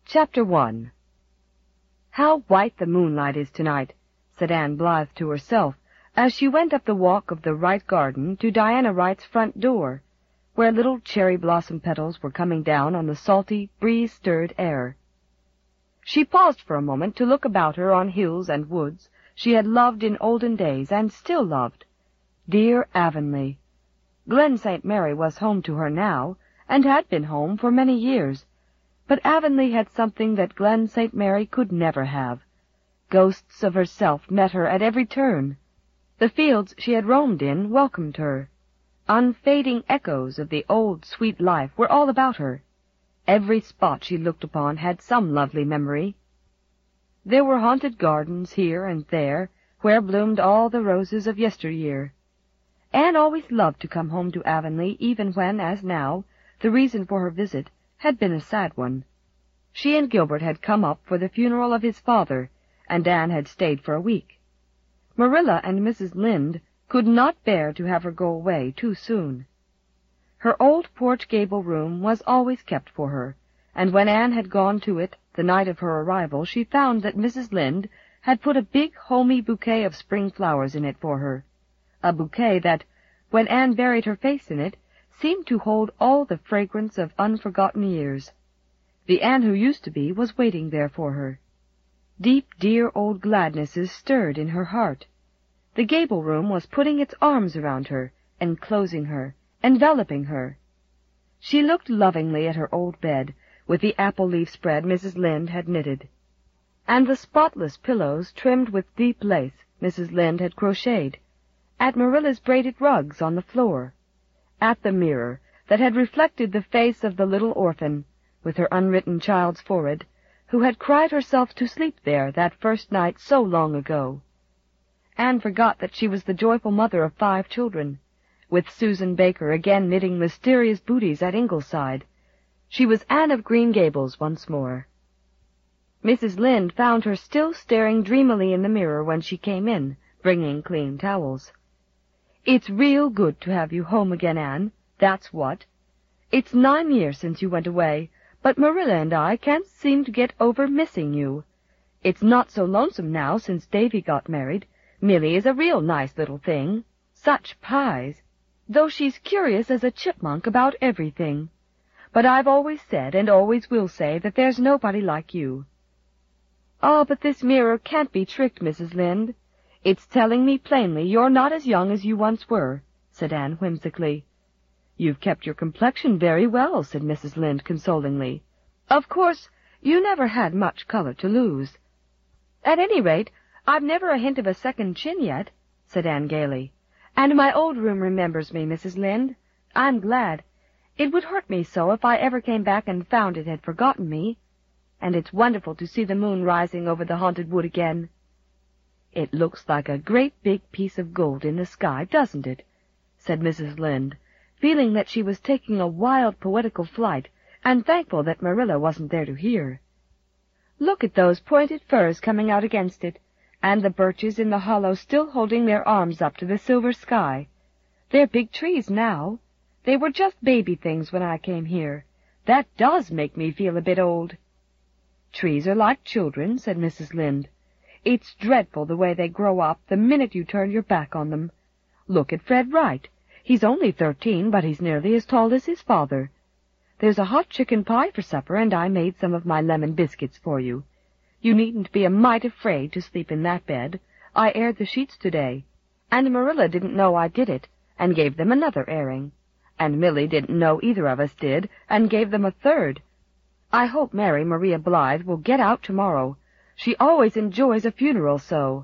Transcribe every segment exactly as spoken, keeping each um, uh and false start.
Chapter one. "How white the moonlight is tonight," said Anne Blythe to herself, as she went up the walk of the Wright garden to Diana Wright's front door, where little cherry-blossom petals were coming down on the salty, breeze-stirred air. She paused for a moment to look about her on hills and woods she had loved in olden days and still loved. Dear Avonlea! Glen Saint Mary was home to her now, and had been home for many years, but Avonlea had something that Glen Saint Mary could never have. Ghosts of herself met her at every turn. The fields she had roamed in welcomed her. Unfading echoes of the old sweet life were all about her. Every spot she looked upon had some lovely memory. There were haunted gardens here and there, where bloomed all the roses of yesteryear. Anne always loved to come home to Avonlea, even when, as now, the reason for her visit had been a sad one. She and Gilbert had come up for the funeral of his father, and Anne had stayed for a week. Marilla and Missus Lynde could not bear to have her go away too soon. Her old porch gable room was always kept for her, and when Anne had gone to it the night of her arrival, she found that Missus Lynde had put a big, homey bouquet of spring flowers in it for her, a bouquet that, when Anne buried her face in it, seemed to hold all the fragrance of unforgotten years. The Anne who used to be was waiting there for her. Deep, dear old gladnesses stirred in her heart. The gable room was putting its arms around her, enclosing her, enveloping her. She looked lovingly at her old bed, with the apple-leaf spread Missus Lynde had knitted, and the spotless pillows trimmed with deep lace Missus Lynde had crocheted, at Marilla's braided rugs on the floor, at the mirror that had reflected the face of the little orphan, with her unwritten child's forehead, who had cried herself to sleep there that first night so long ago. Anne forgot that she was the joyful mother of five children, with Susan Baker again knitting mysterious booties at Ingleside. She was Anne of Green Gables once more. Missus Lynde found her still staring dreamily in the mirror when she came in, bringing clean towels. "It's real good to have you home again, Anne, that's what. It's nine years since you went away, but Marilla and I can't seem to get over missing you. It's not so lonesome now since Davy got married. Millie is a real nice little thing. Such pies, though she's curious as a chipmunk about everything. But I've always said, and always will say, that there's nobody like you." "Oh, but this mirror can't be tricked, Missus Lynde. It's telling me plainly you're not as young as you once were," said Anne whimsically. "You've kept your complexion very well," said Missus Lynde consolingly. "Of course, you never had much color to lose." "At any rate, I've never a hint of a second chin yet," said Anne gaily. "And my old room remembers me, Missus Lynde. I'm glad. It would hurt me so if I ever came back and found it had forgotten me. And it's wonderful to see the moon rising over the haunted wood again." "It looks like a great big piece of gold in the sky, doesn't it?" said Missus Lynde, feeling that she was taking a wild poetical flight, and thankful that Marilla wasn't there to hear. "Look at those pointed firs coming out against it, and the birches in the hollow still holding their arms up to the silver sky. They're big trees now. They were just baby things when I came here. That does make me feel a bit old." "Trees are like children," said Missus Lynde. "It's dreadful the way they grow up the minute you turn your back on them. Look at Fred Wright. He's only thirteen, but he's nearly as tall as his father. There's a hot chicken pie for supper, and I made some of my lemon biscuits for you. You needn't be a mite afraid to sleep in that bed. I aired the sheets today, and Marilla didn't know I did it, and gave them another airing. And Millie didn't know either of us did, and gave them a third. I hope Mary Maria Blythe will get out tomorrow. She always enjoys a funeral so."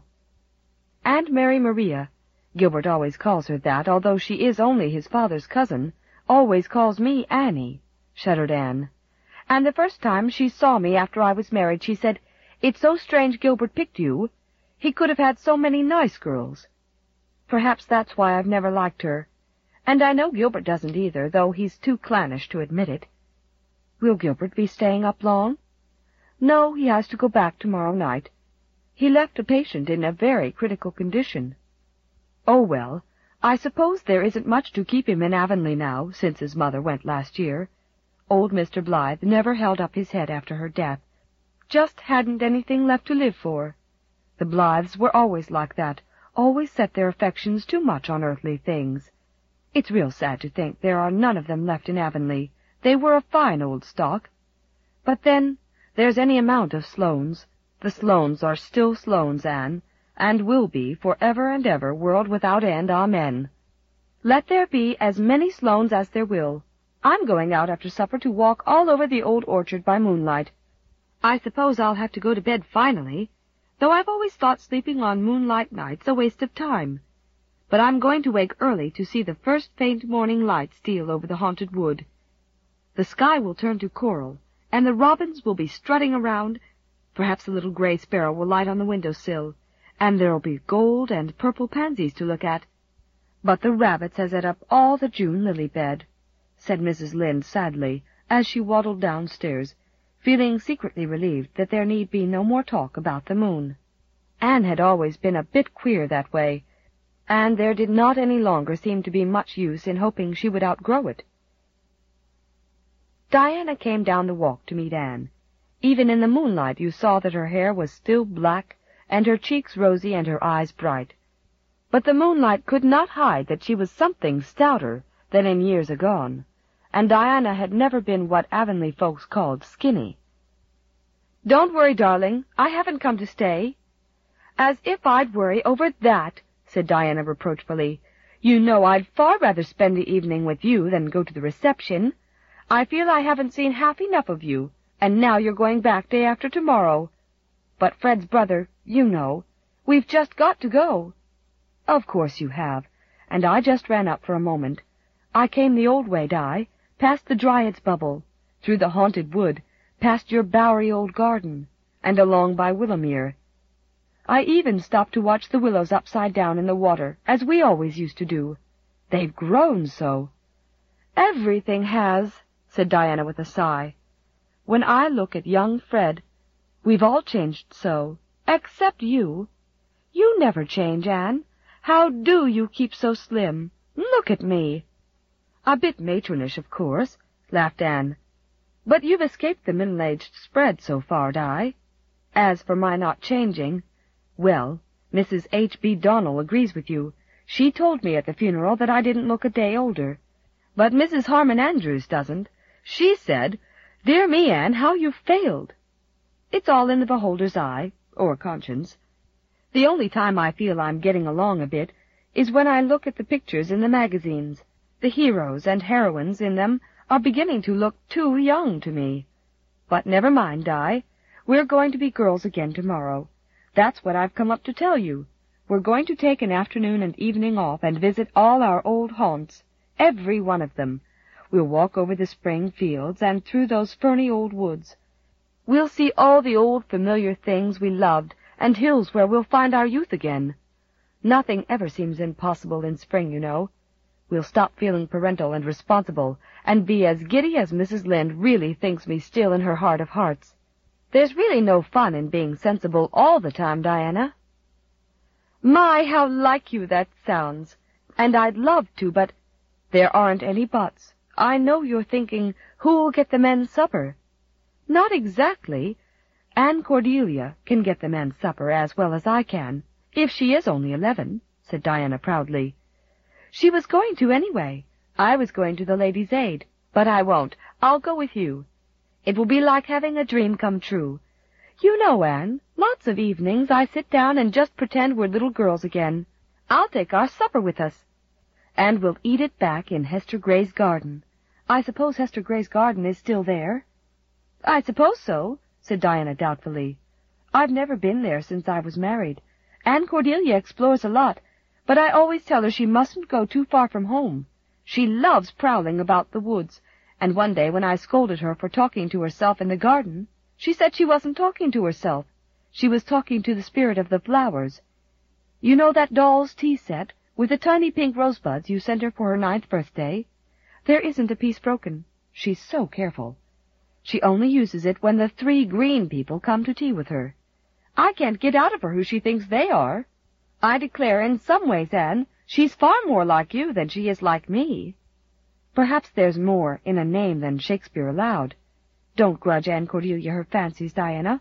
"And Mary Maria," Gilbert always calls her that, although she is only his father's cousin, "always calls me Annie," shuddered Anne. "And the first time she saw me after I was married, she said, 'It's so strange Gilbert picked you. He could have had so many nice girls.' Perhaps that's why I've never liked her. And I know Gilbert doesn't either, though he's too clannish to admit it." "Will Gilbert be staying up long?" "No, he has to go back tomorrow night. He left a patient in a very critical condition." "Oh, well, I suppose there isn't much to keep him in Avonlea now, since his mother went last year. Old Mister Blythe never held up his head after her death, just hadn't anything left to live for. The Blythes were always like that, always set their affections too much on earthly things. It's real sad to think there are none of them left in Avonlea. They were a fine old stock. But then, there's any amount of Sloanes. The Sloanes are still Sloanes, Anne, and will be for ever and ever, world without end, amen. Let there be as many Sloanes as there will. I'm going out after supper to walk all over the old orchard by moonlight. I suppose I'll have to go to bed finally, though I've always thought sleeping on moonlight nights a waste of time. But I'm going to wake early to see the first faint morning light steal over the haunted wood. The sky will turn to coral, and the robins will be strutting around. Perhaps a little gray sparrow will light on the window-sill, and there'll be gold and purple pansies to look at. But the rabbits has ate up all the June lily-bed, said Missus Lynde sadly, as she waddled downstairs, feeling secretly relieved that there need be no more talk about the moon. Anne had always been a bit queer that way, and there did not any longer seem to be much use in hoping she would outgrow it. Diana came down the walk to meet Anne. Even in the moonlight you saw that her hair was still black, and her cheeks rosy and her eyes bright. But the moonlight could not hide that she was something stouter than in years agone, and Diana had never been what Avonlea folks called skinny. "Don't worry, darling. I haven't come to stay." "As if I'd worry over that," said Diana reproachfully. "You know I'd far rather spend the evening with you than go to the reception. I feel I haven't seen half enough of you, and now you're going back day after tomorrow. But Fred's brother, you know. We've just got to go." "Of course you have, and I just ran up for a moment. I came the old way, Di, past the Dryad's Bubble, through the haunted wood, past your bowery old garden, and along by Willowmere. I even stopped to watch the willows upside down in the water, as we always used to do. They've grown so." "Everything has," said Diana with a sigh. "When I look at young Fred, we've all changed so, except you. You never change, Anne. How do you keep so slim? Look at me." "A bit matronish, of course," laughed Anne. "But you've escaped the middle-aged spread so far, Di. As for my not changing, well, Missus H B Donnell agrees with you. She told me at the funeral that I didn't look a day older. But Missus Harmon Andrews doesn't. She said, 'Dear me, Anne, how you've failed.' It's all in the beholder's eye, or conscience. The only time I feel I'm getting along a bit is when I look at the pictures in the magazines. The heroes and heroines in them are beginning to look too young to me. But never mind, Di. We're going to be girls again tomorrow. That's what I've come up to tell you. We're going to take an afternoon and evening off and visit all our old haunts, every one of them. We'll walk over the spring fields and through those ferny old woods. We'll see all the old familiar things we loved, and hills where we'll find our youth again. Nothing ever seems impossible in spring, you know. We'll stop feeling parental and responsible, and be as giddy as Missus Lynde really thinks me still in her heart of hearts. There's really no fun in being sensible all the time, Diana." "My, how like you that sounds! And I'd love to, but—" "There aren't any buts. I know you're thinking, who'll get the men's supper?" "Not exactly. Anne Cordelia can get the men's supper as well as I can, if she is only eleven," said Diana proudly. "She was going to anyway. I was going to the Ladies' Aid, but I won't. I'll go with you. It will be like having a dream come true. You know, Anne, lots of evenings I sit down and just pretend we're little girls again. I'll take our supper with us. And we'll eat it back in Hester Gray's garden. I suppose Hester Gray's garden is still there?" "I suppose so," said Diana doubtfully. "I've never been there since I was married. Anne Cordelia explores a lot, but I always tell her she mustn't go too far from home. She loves prowling about the woods, and one day when I scolded her for talking to herself in the garden, she said she wasn't talking to herself. She was talking to the spirit of the flowers. You know that doll's tea set with the tiny pink rosebuds you sent her for her ninth birthday? There isn't a piece broken. She's so careful. She only uses it when the three green people come to tea with her. I can't get out of her who she thinks they are. I declare, in some ways, Anne, she's far more like you than she is like me." "Perhaps there's more in a name than Shakespeare allowed. Don't grudge Anne Cordelia her fancies, Diana.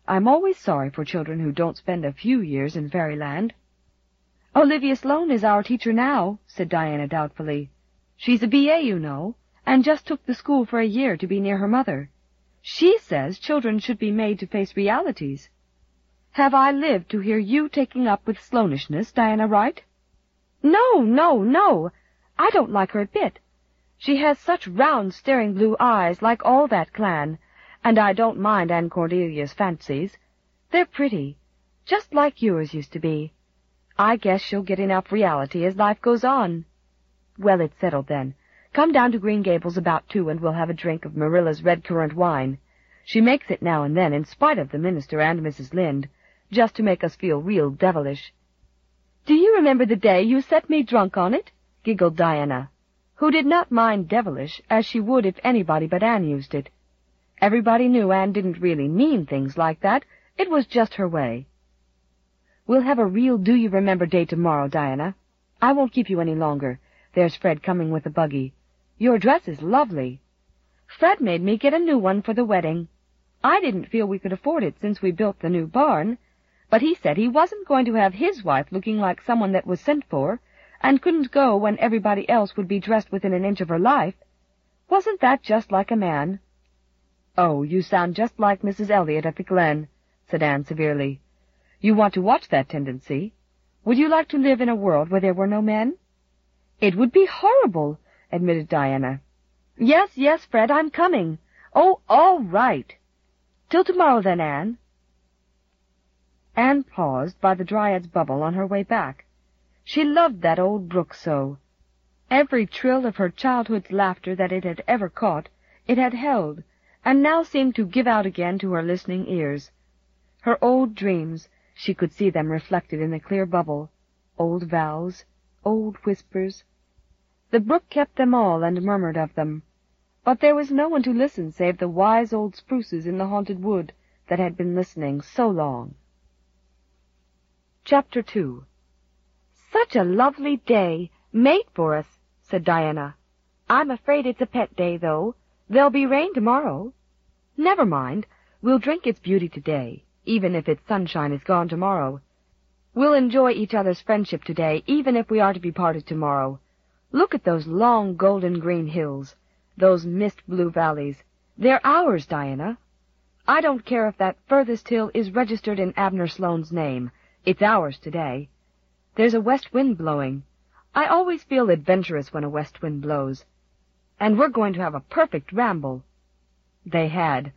I'm always sorry for children who don't spend a few years in fairyland." "Olivia Sloane is our teacher now," said Diana doubtfully. "She's a B A, you know, and just took the school for a year to be near her mother. She says children should be made to face realities. Have I lived to hear you taking up with Sloanishness, Diana Wright?" "No, no, no. I don't like her a bit. She has such round, staring blue eyes, like all that clan, and I don't mind Anne Cordelia's fancies. They're pretty, just like yours used to be. I guess she'll get enough reality as life goes on." "Well, it's settled then. Come down to Green Gables about two, and we'll have a drink of Marilla's red currant wine. She makes it now and then, in spite of the minister and Missus Lynde, just to make us feel real devilish." "Do you remember the day you set me drunk on it?" giggled Diana, who did not mind devilish as she would if anybody but Anne used it. Everybody knew Anne didn't really mean things like that. It was just her way. "We'll have a real do-you-remember day tomorrow, Diana. I won't keep you any longer. There's Fred coming with the buggy. Your dress is lovely." "Fred made me get a new one for the wedding. I didn't feel we could afford it since we built the new barn, but he said he wasn't going to have his wife looking like someone that was sent for, and couldn't go when everybody else would be dressed within an inch of her life. Wasn't that just like a man?" "Oh, you sound just like Missus Elliot at the Glen," said Anne severely. "You want to watch that tendency. Would you like to live in a world where there were no men?" "It would be horrible," admitted Diana. "Yes, yes, Fred, I'm coming. Oh, all right. Till tomorrow, then, Anne." Anne paused by the Dryad's Bubble on her way back. She loved that old brook so. Every trill of her childhood's laughter that it had ever caught, it had held, and now seemed to give out again to her listening ears. Her old dreams, she could see them reflected in the clear bubble, old vows, old whispers. The brook kept them all and murmured of them, but there was no one to listen save the wise old spruces in the haunted wood that had been listening so long. Chapter two. "Such a lovely day, made for us," said Diana. "I'm afraid it's a pet day, though. There'll be rain tomorrow." "Never mind. We'll drink its beauty today, even if its sunshine is gone tomorrow. We'll enjoy each other's friendship today, even if we are to be parted tomorrow. Look at those long golden-green hills, those mist-blue valleys. They're ours, Diana. I don't care if that furthest hill is registered in Abner Sloane's name. It's ours today. There's a west wind blowing. I always feel adventurous when a west wind blows. And we're going to have a perfect ramble." They had.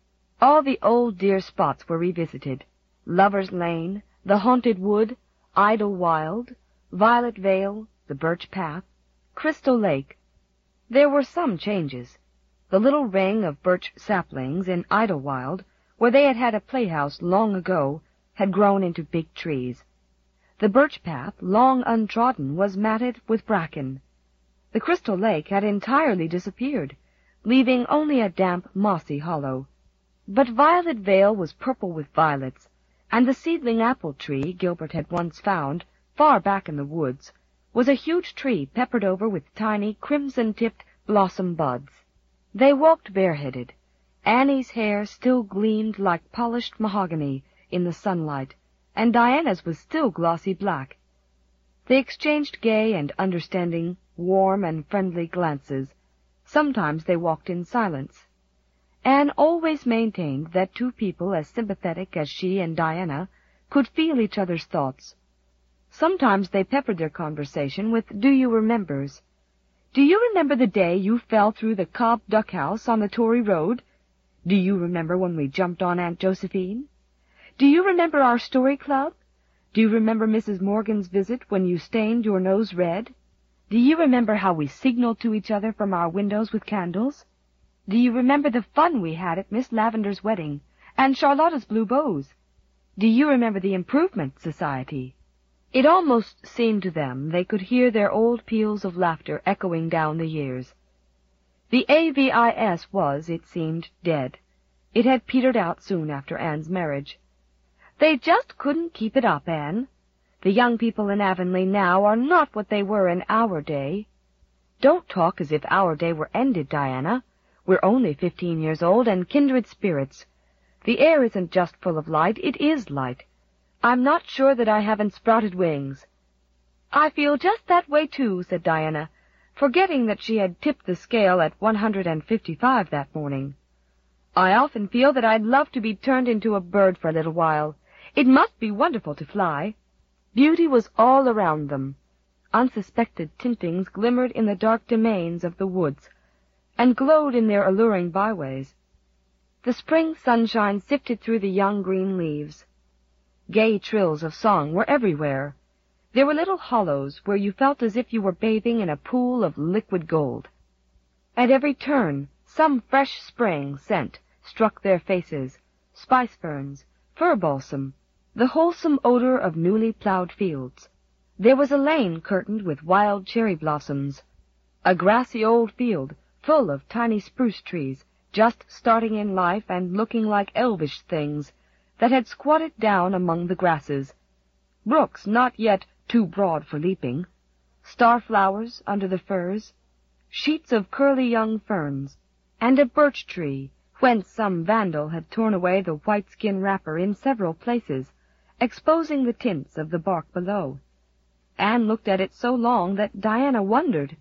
All the old dear spots were revisited. Lover's Lane, the Haunted Wood, Idlewild, Violet Vale, the Birch Path, Crystal Lake. There were some changes. The little ring of birch saplings in Idlewild, where they had had a playhouse long ago, had grown into big trees. The birch path, long untrodden, was matted with bracken. The Crystal Lake had entirely disappeared, leaving only a damp, mossy hollow. But Violet Vale was purple with violets, and the seedling apple tree Gilbert had once found, far back in the woods, was a huge tree peppered over with tiny, crimson-tipped blossom buds. They walked bareheaded. Annie's hair still gleamed like polished mahogany in the sunlight, and Diana's was still glossy black. They exchanged gay and understanding, warm and friendly glances. Sometimes they walked in silence. Anne always maintained that two people as sympathetic as she and Diana could feel each other's thoughts. Sometimes they peppered their conversation with do-you-remembers. "Do you remember the day you fell through the Cobb duck house on the Tory Road? Do you remember when we jumped on Aunt Josephine? Do you remember our story club? Do you remember Missus Morgan's visit when you stained your nose red? Do you remember how we signaled to each other from our windows with candles? Do you remember the fun we had at Miss Lavender's wedding, and Charlotta's blue bows? Do you remember the Improvement Society?" It almost seemed to them they could hear their old peals of laughter echoing down the years. The A V I S was, it seemed, dead. It had petered out soon after Anne's marriage. "They just couldn't keep it up, Anne. The young people in Avonlea now are not what they were in our day." "Don't talk as if our day were ended, Diana. We're only fifteen years old and kindred spirits. The air isn't just full of light, it is light. I'm not sure that I haven't sprouted wings." "I feel just that way, too," said Diana, forgetting that she had tipped the scale at one hundred and fifty-five that morning. "I often feel that I'd love to be turned into a bird for a little while. It must be wonderful to fly." Beauty was all around them. Unsuspected tintings glimmered in the dark domains of the woods, and glowed in their alluring byways. The spring sunshine sifted through the young green leaves. Gay trills of song were everywhere. There were little hollows where you felt as if you were bathing in a pool of liquid gold. At every turn, some fresh spring scent struck their faces, spice ferns, fir balsam, the wholesome odor of newly plowed fields. There was a lane curtained with wild cherry blossoms, a grassy old field full of tiny spruce trees, just starting in life and looking like elvish things that had squatted down among the grasses, brooks not yet too broad for leaping, star-flowers under the firs, sheets of curly young ferns, and a birch tree whence some vandal had torn away the white-skin wrapper in several places, exposing the tints of the bark below. Anne looked at it so long that Diana wondered.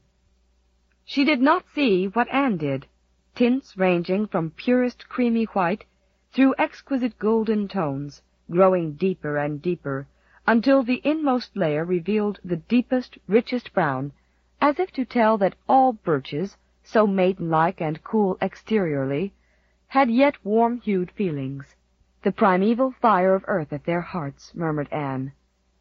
She did not see what Anne did, tints ranging from purest creamy white through exquisite golden tones, growing deeper and deeper, until the inmost layer revealed the deepest, richest brown, as if to tell that all birches, so maiden-like and cool exteriorly, had yet warm-hued feelings. "The primeval fire of earth at their hearts," murmured Anne.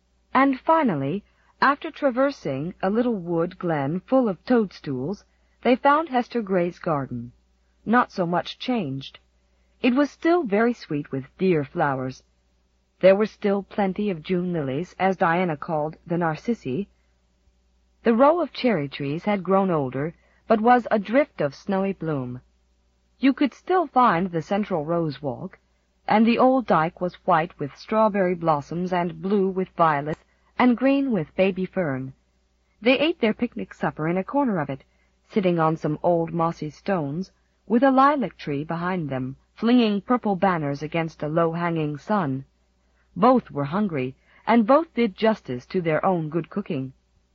And finally, after traversing a little wood glen full of toadstools, they found Hester Gray's garden. Not so much changed. It was still very sweet with dear flowers. There were still plenty of June lilies, as Diana called the narcissi. The row of cherry trees had grown older, but was a drift of snowy bloom. You could still find the central rose walk, and the old dike was white with strawberry blossoms and blue with violets and green with baby fern. They ate their picnic supper in a corner of it, sitting on some old mossy stones, with a lilac tree behind them, flinging purple banners against a low-hanging sun. Both were hungry, and both did justice to their own good cooking.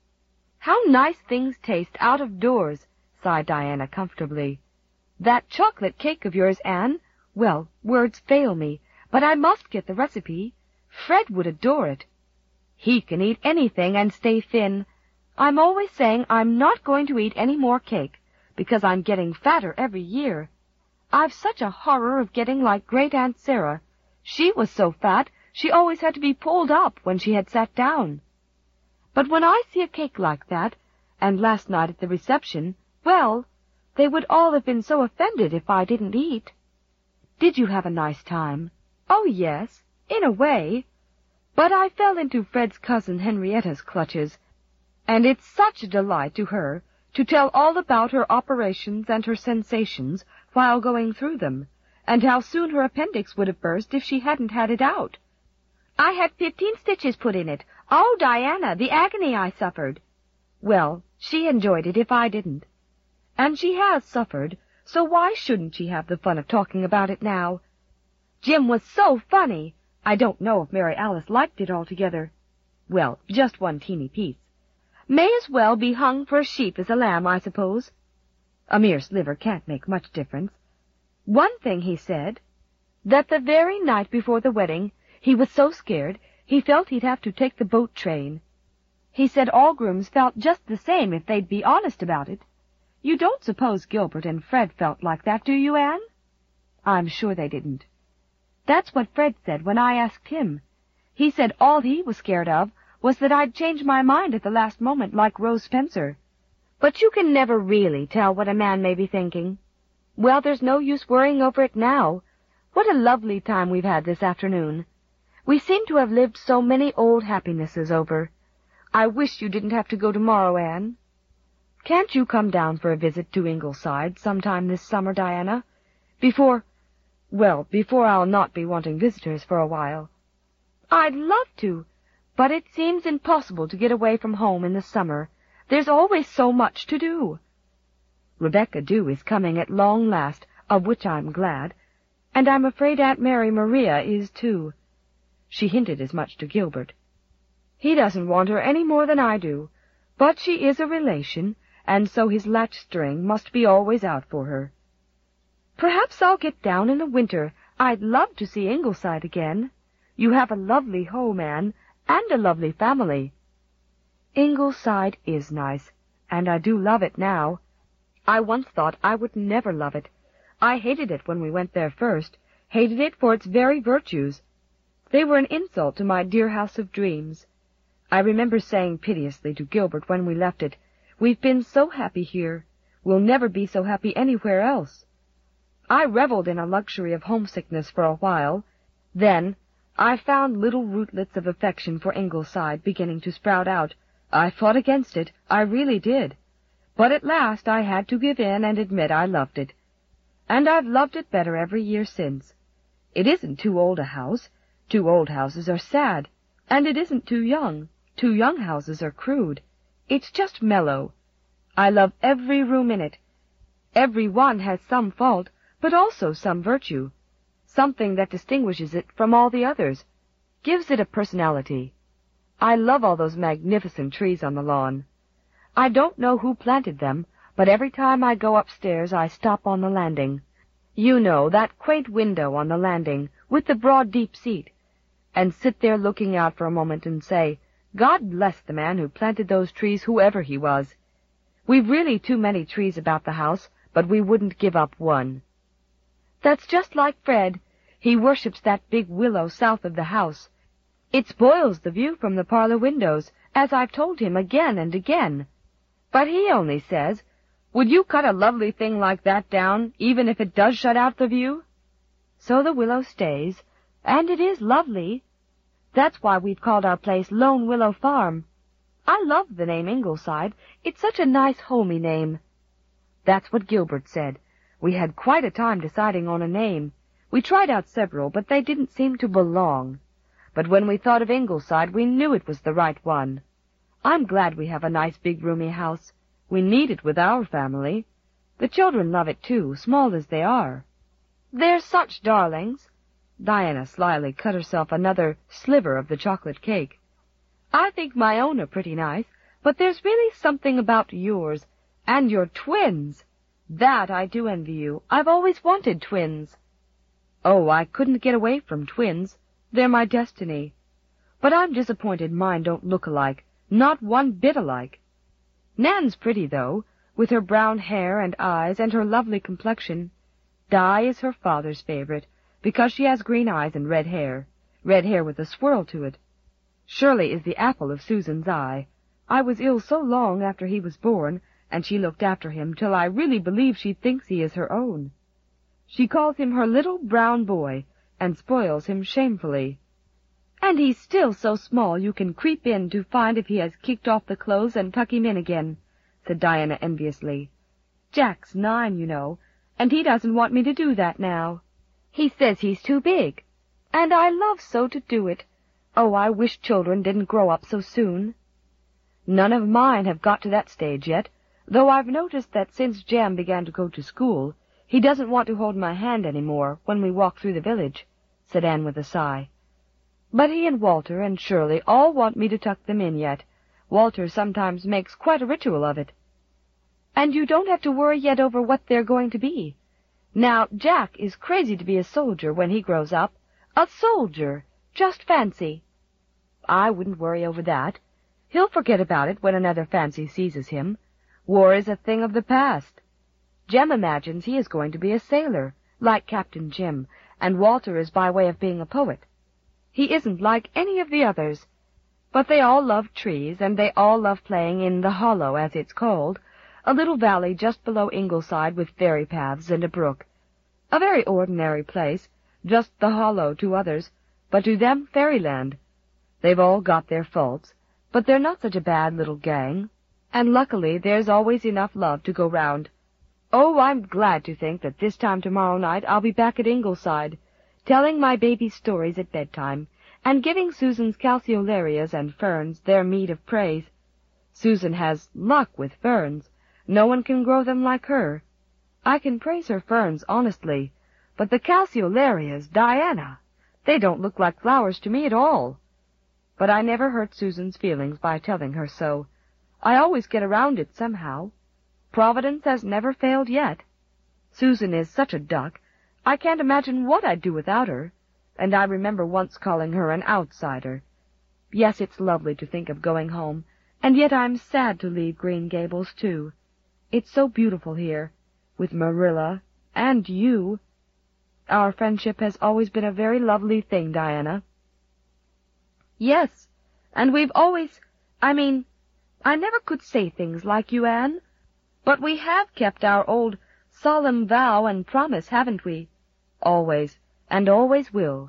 "How nice things taste out of doors," sighed Diana comfortably. "That chocolate cake of yours, Anne, well, words fail me, but I must get the recipe. Fred would adore it. He can eat anything and stay thin. I'm always saying I'm not going to eat any more cake, because I'm getting fatter every year. I've such a horror of getting like Great-Aunt Sarah. She was so fat, she always had to be pulled up when she had sat down. But when I see a cake like that, and last night at the reception, well, they would all have been so offended if I didn't eat." "Did you have a nice time?" "Oh, yes, in a way. But I fell into Fred's cousin Henrietta's clutches, and it's such a delight to her to tell all about her operations and her sensations while going through them, and how soon her appendix would have burst if she hadn't had it out. I had fifteen stitches put in it. Oh, Diana, the agony I suffered." "Well, she enjoyed it if I didn't. And she has suffered, so why shouldn't she have the fun of talking about it now? Jim was so funny. I don't know if Mary Alice liked it altogether. Well, just one teeny piece. May as well be hung for a sheep as a lamb, I suppose. A mere sliver can't make much difference. One thing he said, that the very night before the wedding he was so scared he felt he'd have to take the boat train. He said all grooms felt just the same if they'd be honest about it. You don't suppose Gilbert and Fred felt like that, do you, Anne?" "I'm sure they didn't." "That's what Fred said when I asked him. He said all he was scared of was that I'd change my mind at the last moment like Rose Spencer. But you can never really tell what a man may be thinking. Well, there's no use worrying over it now. What a lovely time we've had this afternoon. We seem to have lived so many old happinesses over. I wish you didn't have to go tomorrow, Anne. Can't you come down for a visit to Ingleside sometime this summer, Diana? Before, well, before I'll not be wanting visitors for a while." "I'd love to, but it seems impossible to get away from home in the summer. There's always so much to do." "Rebecca Dew is coming at long last, of which I'm glad. And I'm afraid Aunt Mary Maria is, too. She hinted as much to Gilbert. He doesn't want her any more than I do, but she is a relation, and so his latch-string must be always out for her. Perhaps I'll get down in the winter. I'd love to see Ingleside again. You have a lovely home, Anne, and a lovely family. Ingleside is nice, and I do love it now. I once thought I would never love it. I hated it when we went there first, hated it for its very virtues. They were an insult to my dear house of dreams. I remember saying piteously to Gilbert when we left it, "We've been so happy here. We'll never be so happy anywhere else." I reveled in a luxury of homesickness for a while. Then I found little rootlets of affection for Ingleside beginning to sprout out. I fought against it, I really did. But at last I had to give in and admit I loved it. And I've loved it better every year since. It isn't too old a house. Too old houses are sad. And it isn't too young. Too young houses are crude. It's just mellow. I love every room in it. Every one has some fault, but also some virtue. Something that distinguishes it from all the others, gives it a personality. I love all those magnificent trees on the lawn. I don't know who planted them, but every time I go upstairs I stop on the landing. You know, that quaint window on the landing, with the broad deep seat, and sit there looking out for a moment and say, God bless the man who planted those trees, whoever he was. We've really too many trees about the house, but we wouldn't give up one. That's just like Fred. He worships that big willow south of the house. It spoils the view from the parlor windows, as I've told him again and again. But he only says, would you cut a lovely thing like that down, even if it does shut out the view? So the willow stays, and it is lovely. That's why we've called our place Lone Willow Farm. I love the name Ingleside. It's such a nice, homey name. That's what Gilbert said. We had quite a time deciding on a name. We tried out several, but they didn't seem to belong. But when we thought of Ingleside, we knew it was the right one. I'm glad we have a nice big roomy house. We need it with our family. The children love it too, small as they are. They're such darlings. Diana slyly cut herself another sliver of the chocolate cake. I think my own are pretty nice, but there's really something about yours, and your twins. That I do envy you. I've always wanted twins. Oh, I couldn't get away from twins. They're my destiny. But I'm disappointed mine don't look alike, not one bit alike. Nan's pretty, though, with her brown hair and eyes and her lovely complexion. Di is her father's favorite, because she has green eyes and red hair, red hair with a swirl to it. Shirley is the apple of Susan's eye. I was ill so long after he was born, and she looked after him till I really believe she thinks he is her own. She calls him her little brown boy, and spoils him shamefully. And he's still so small you can creep in to find if he has kicked off the clothes and tuck him in again, said Diana enviously. Jack's nine, you know, and he doesn't want me to do that now. He says he's too big, and I love so to do it. Oh, I wish children didn't grow up so soon. None of mine have got to that stage yet, though I've noticed that since Jem began to go to school, he doesn't want to hold my hand any more when we walk through the village, said Anne with a sigh. But he and Walter and Shirley all want me to tuck them in yet. Walter sometimes makes quite a ritual of it. And you don't have to worry yet over what they're going to be. Now, Jack is crazy to be a soldier when he grows up. A soldier! Just fancy! I wouldn't worry over that. He'll forget about it when another fancy seizes him. War is a thing of the past. Jem imagines he is going to be a sailor, like Captain Jim, and Walter is by way of being a poet. He isn't like any of the others. But they all love trees, and they all love playing in the Hollow, as it's called, a little valley just below Ingleside with fairy paths and a brook. A very ordinary place, just the Hollow to others, but to them fairyland. They've all got their faults, but they're not such a bad little gang, and luckily there's always enough love to go round. Oh, I'm glad to think that this time tomorrow night I'll be back at Ingleside, telling my baby's stories at bedtime, and giving Susan's calceolarias and ferns their meed of praise. Susan has luck with ferns. No one can grow them like her. I can praise her ferns honestly, But the calceolarias, Diana, they don't look like flowers to me at all. But I never hurt Susan's feelings by telling her so. I always get around it somehow. Providence has never failed yet. Susan is such a duck, I can't imagine what I'd do without her, and I remember once calling her an outsider. Yes, it's lovely to think of going home, and yet I'm sad to leave Green Gables, too. It's so beautiful here, with Marilla and you. Our friendship has always been a very lovely thing, Diana. Yes, and we've always, I mean, I never could say things like you, Anne, but we have kept our old solemn vow and promise, haven't we? Always, and always will.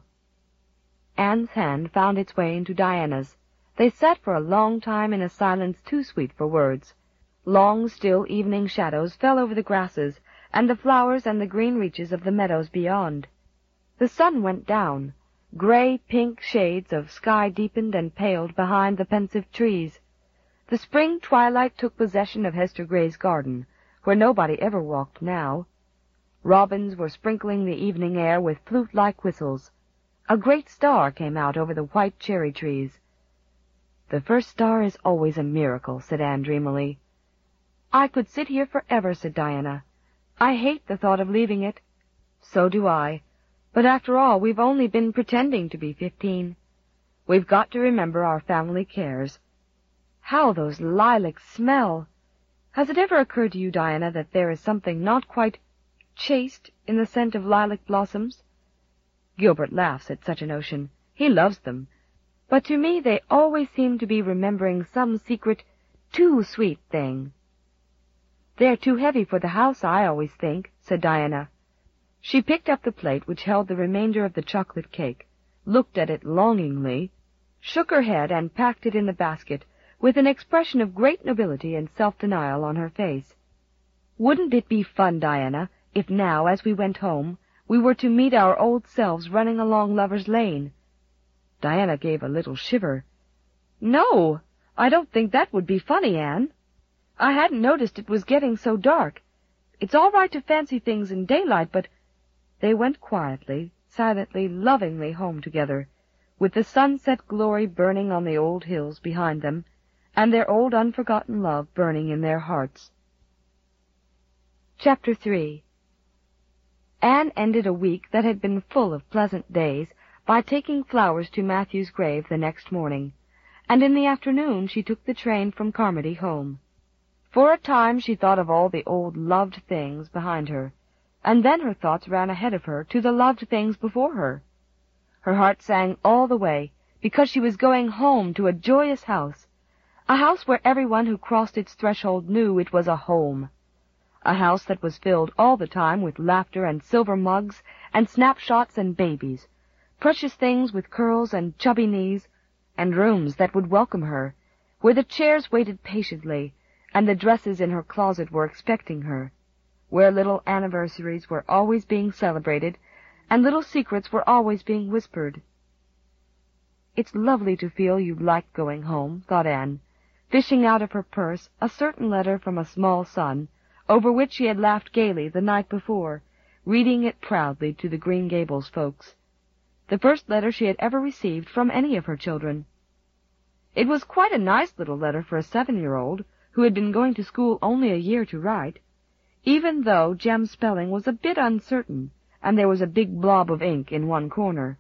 Anne's hand found its way into Diana's. They sat for a long time in a silence too sweet for words. Long, still evening shadows fell over the grasses and the flowers and the green reaches of the meadows beyond. The sun went down. Gray, pink shades of sky deepened and paled behind the pensive trees. The spring twilight took possession of Hester Gray's garden, where nobody ever walked now. Robins were sprinkling the evening air with flute-like whistles. A great star came out over the white cherry trees. "The first star is always a miracle," said Anne dreamily. "I could sit here forever," said Diana. "I hate the thought of leaving it." "So do I. But after all, we've only been pretending to be fifteen. We've got to remember our family cares. How those lilacs smell! Has it ever occurred to you, Diana, that there is something not quite chaste in the scent of lilac blossoms?" Gilbert laughs at such a notion. He loves them. But to me they always seem to be remembering some secret, too sweet thing. "They're too heavy for the house, I always think," said Diana. She picked up the plate which held the remainder of the chocolate cake, looked at it longingly, shook her head, and packed it in the basket with an expression of great nobility and self-denial on her face. "Wouldn't it be fun, Diana, if now, as we went home, we were to meet our old selves running along Lover's Lane?" Diana gave a little shiver. "No, I don't think that would be funny, Anne. I hadn't noticed it was getting so dark. It's all right to fancy things in daylight, but—" They went quietly, silently, lovingly home together, with the sunset glory burning on the old hills behind them, and their old unforgotten love burning in their hearts. Chapter three. Anne ended a week that had been full of pleasant days by taking flowers to Matthew's grave the next morning, and in the afternoon she took the train from Carmody home. For a time she thought of all the old loved things behind her, and then her thoughts ran ahead of her to the loved things before her. Her heart sang all the way, because she was going home to a joyous house, a house where everyone who crossed its threshold knew it was a home, a house that was filled all the time with laughter and silver mugs and snapshots and babies, precious things with curls and chubby knees, and rooms that would welcome her, where the chairs waited patiently, and the dresses in her closet were expecting her, where little anniversaries were always being celebrated, and little secrets were always being whispered. "It's lovely to feel you like going home," thought Anne, fishing out of her purse a certain letter from a small son, over which she had laughed gaily the night before, reading it proudly to the Green Gables folks. The first letter she had ever received from any of her children. It was quite a nice little letter for a seven-year-old, who had been going to school only a year to write, even though Jem's spelling was a bit uncertain, and there was a big blob of ink in one corner.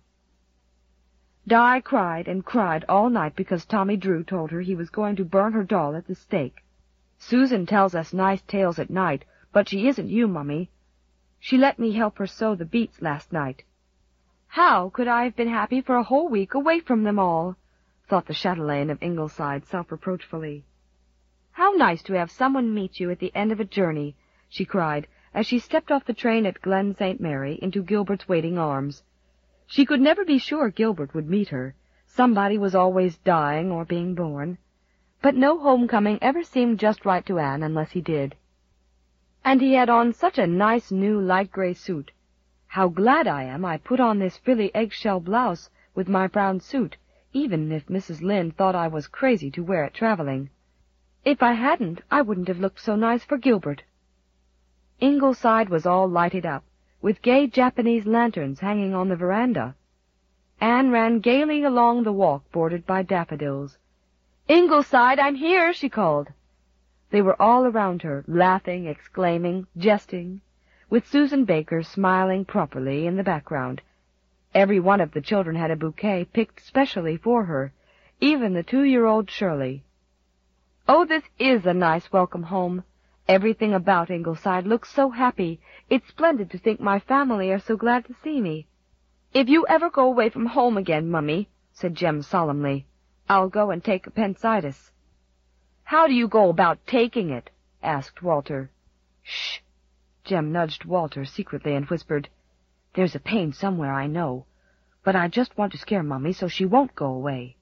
Di cried and cried all night because Tommy Drew told her he was going to burn her doll at the stake. Susan tells us nice tales at night, but she isn't you, Mummy. She let me help her sew the beets last night. How could I have been happy for a whole week away from them all? Thought the chatelaine of Ingleside self-reproachfully. How nice to have someone meet you at the end of a journey, she cried, as she stepped off the train at Glen Saint Mary into Gilbert's waiting arms. She could never be sure Gilbert would meet her. Somebody was always dying or being born. But no homecoming ever seemed just right to Anne unless he did. And he had on such a nice new light gray suit. How glad I am I put on this frilly eggshell blouse with my brown suit, even if Missus Lynde thought I was crazy to wear it traveling. If I hadn't, I wouldn't have looked so nice for Gilbert. Ingleside was all lighted up, with gay Japanese lanterns hanging on the veranda. Anne ran gaily along the walk bordered by daffodils. "Ingleside, I'm here!" she called. They were all around her, laughing, exclaiming, jesting, with Susan Baker smiling properly in the background. Every one of the children had a bouquet picked specially for her, even the two-year-old Shirley. "Oh, this is a nice welcome home. Everything about Ingleside looks so happy. It's splendid to think my family are so glad to see me." "If you ever go away from home again, Mummy," said Jem solemnly, "I'll go and take appendicitis." "How do you go about taking it?" asked Walter. "Shh!" Jem nudged Walter secretly and whispered, "There's a pain somewhere, I know, but I just want to scare Mummy so she won't go away."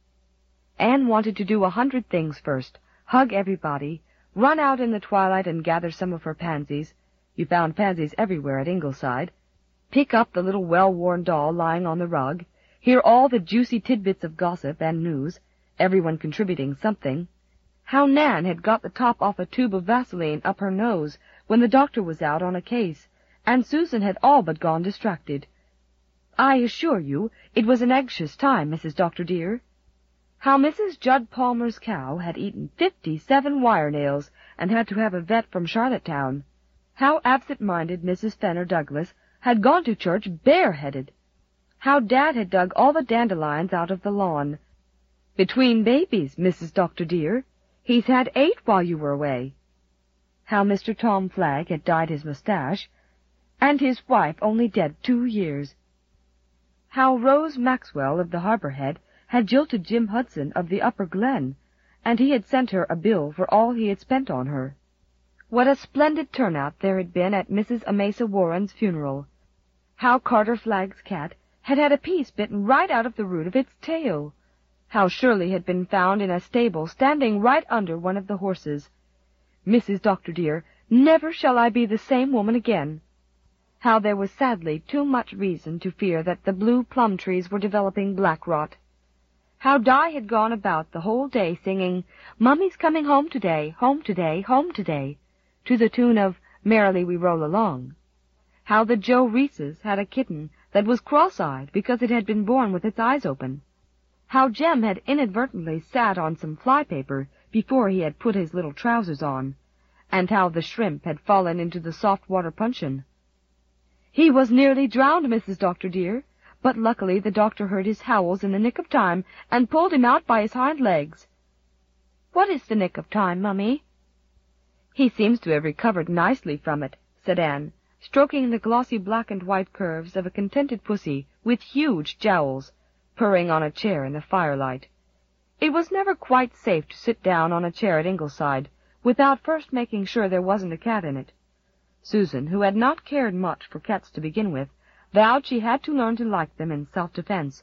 Anne wanted to do a hundred things first, hug everybody, run out in the twilight and gather some of her pansies — you found pansies everywhere at Ingleside — pick up the little well-worn doll lying on the rug, hear all the juicy tidbits of gossip and news, everyone contributing something, how Nan had got the top off a tube of Vaseline up her nose when the doctor was out on a case, and Susan had all but gone distracted. I assure you it was an anxious time, Missus Doctor dear. How Missus Judd Palmer's cow had eaten fifty-seven wire nails and had to have a vet from Charlottetown. How absent-minded Missus Fenner Douglas had gone to church bareheaded. How Dad had dug all the dandelions out of the lawn. Between babies, Missus Doctor dear, he's had eight while you were away. How Mister Tom Flagg had dyed his mustache, and his wife only dead two years. How Rose Maxwell of the Harbor Head had jilted Jim Hudson of the Upper Glen, and he had sent her a bill for all he had spent on her. What a splendid turnout there had been at Missus Amasa Warren's funeral. How Carter Flagg's cat had had a piece bitten right out of the root of its tail. How Shirley had been found in a stable standing right under one of the horses. Missus Doctor dear, never shall I be the same woman again. How there was sadly too much reason to fear that the blue plum trees were developing black rot. How Di had gone about the whole day singing, "Mummy's coming home today, home today, home today," to the tune of "Merrily We Roll Along." How the Joe Reeses had a kitten that was cross-eyed because it had been born with its eyes open. How Jem had inadvertently sat on some fly-paper before he had put his little trousers on, and how the shrimp had fallen into the soft-water puncheon. "He was nearly drowned, Missus Doctor dear, but luckily the doctor heard his howls in the nick of time and pulled him out by his hind legs." "What is the nick of time, Mummy?" "He seems to have recovered nicely from it," said Anne, stroking the glossy black and white curves of a contented pussy with huge jowls, purring on a chair in the firelight. It was never quite safe to sit down on a chair at Ingleside without first making sure there wasn't a cat in it. Susan, who had not cared much for cats to begin with, vowed she had to learn to like them in self-defense.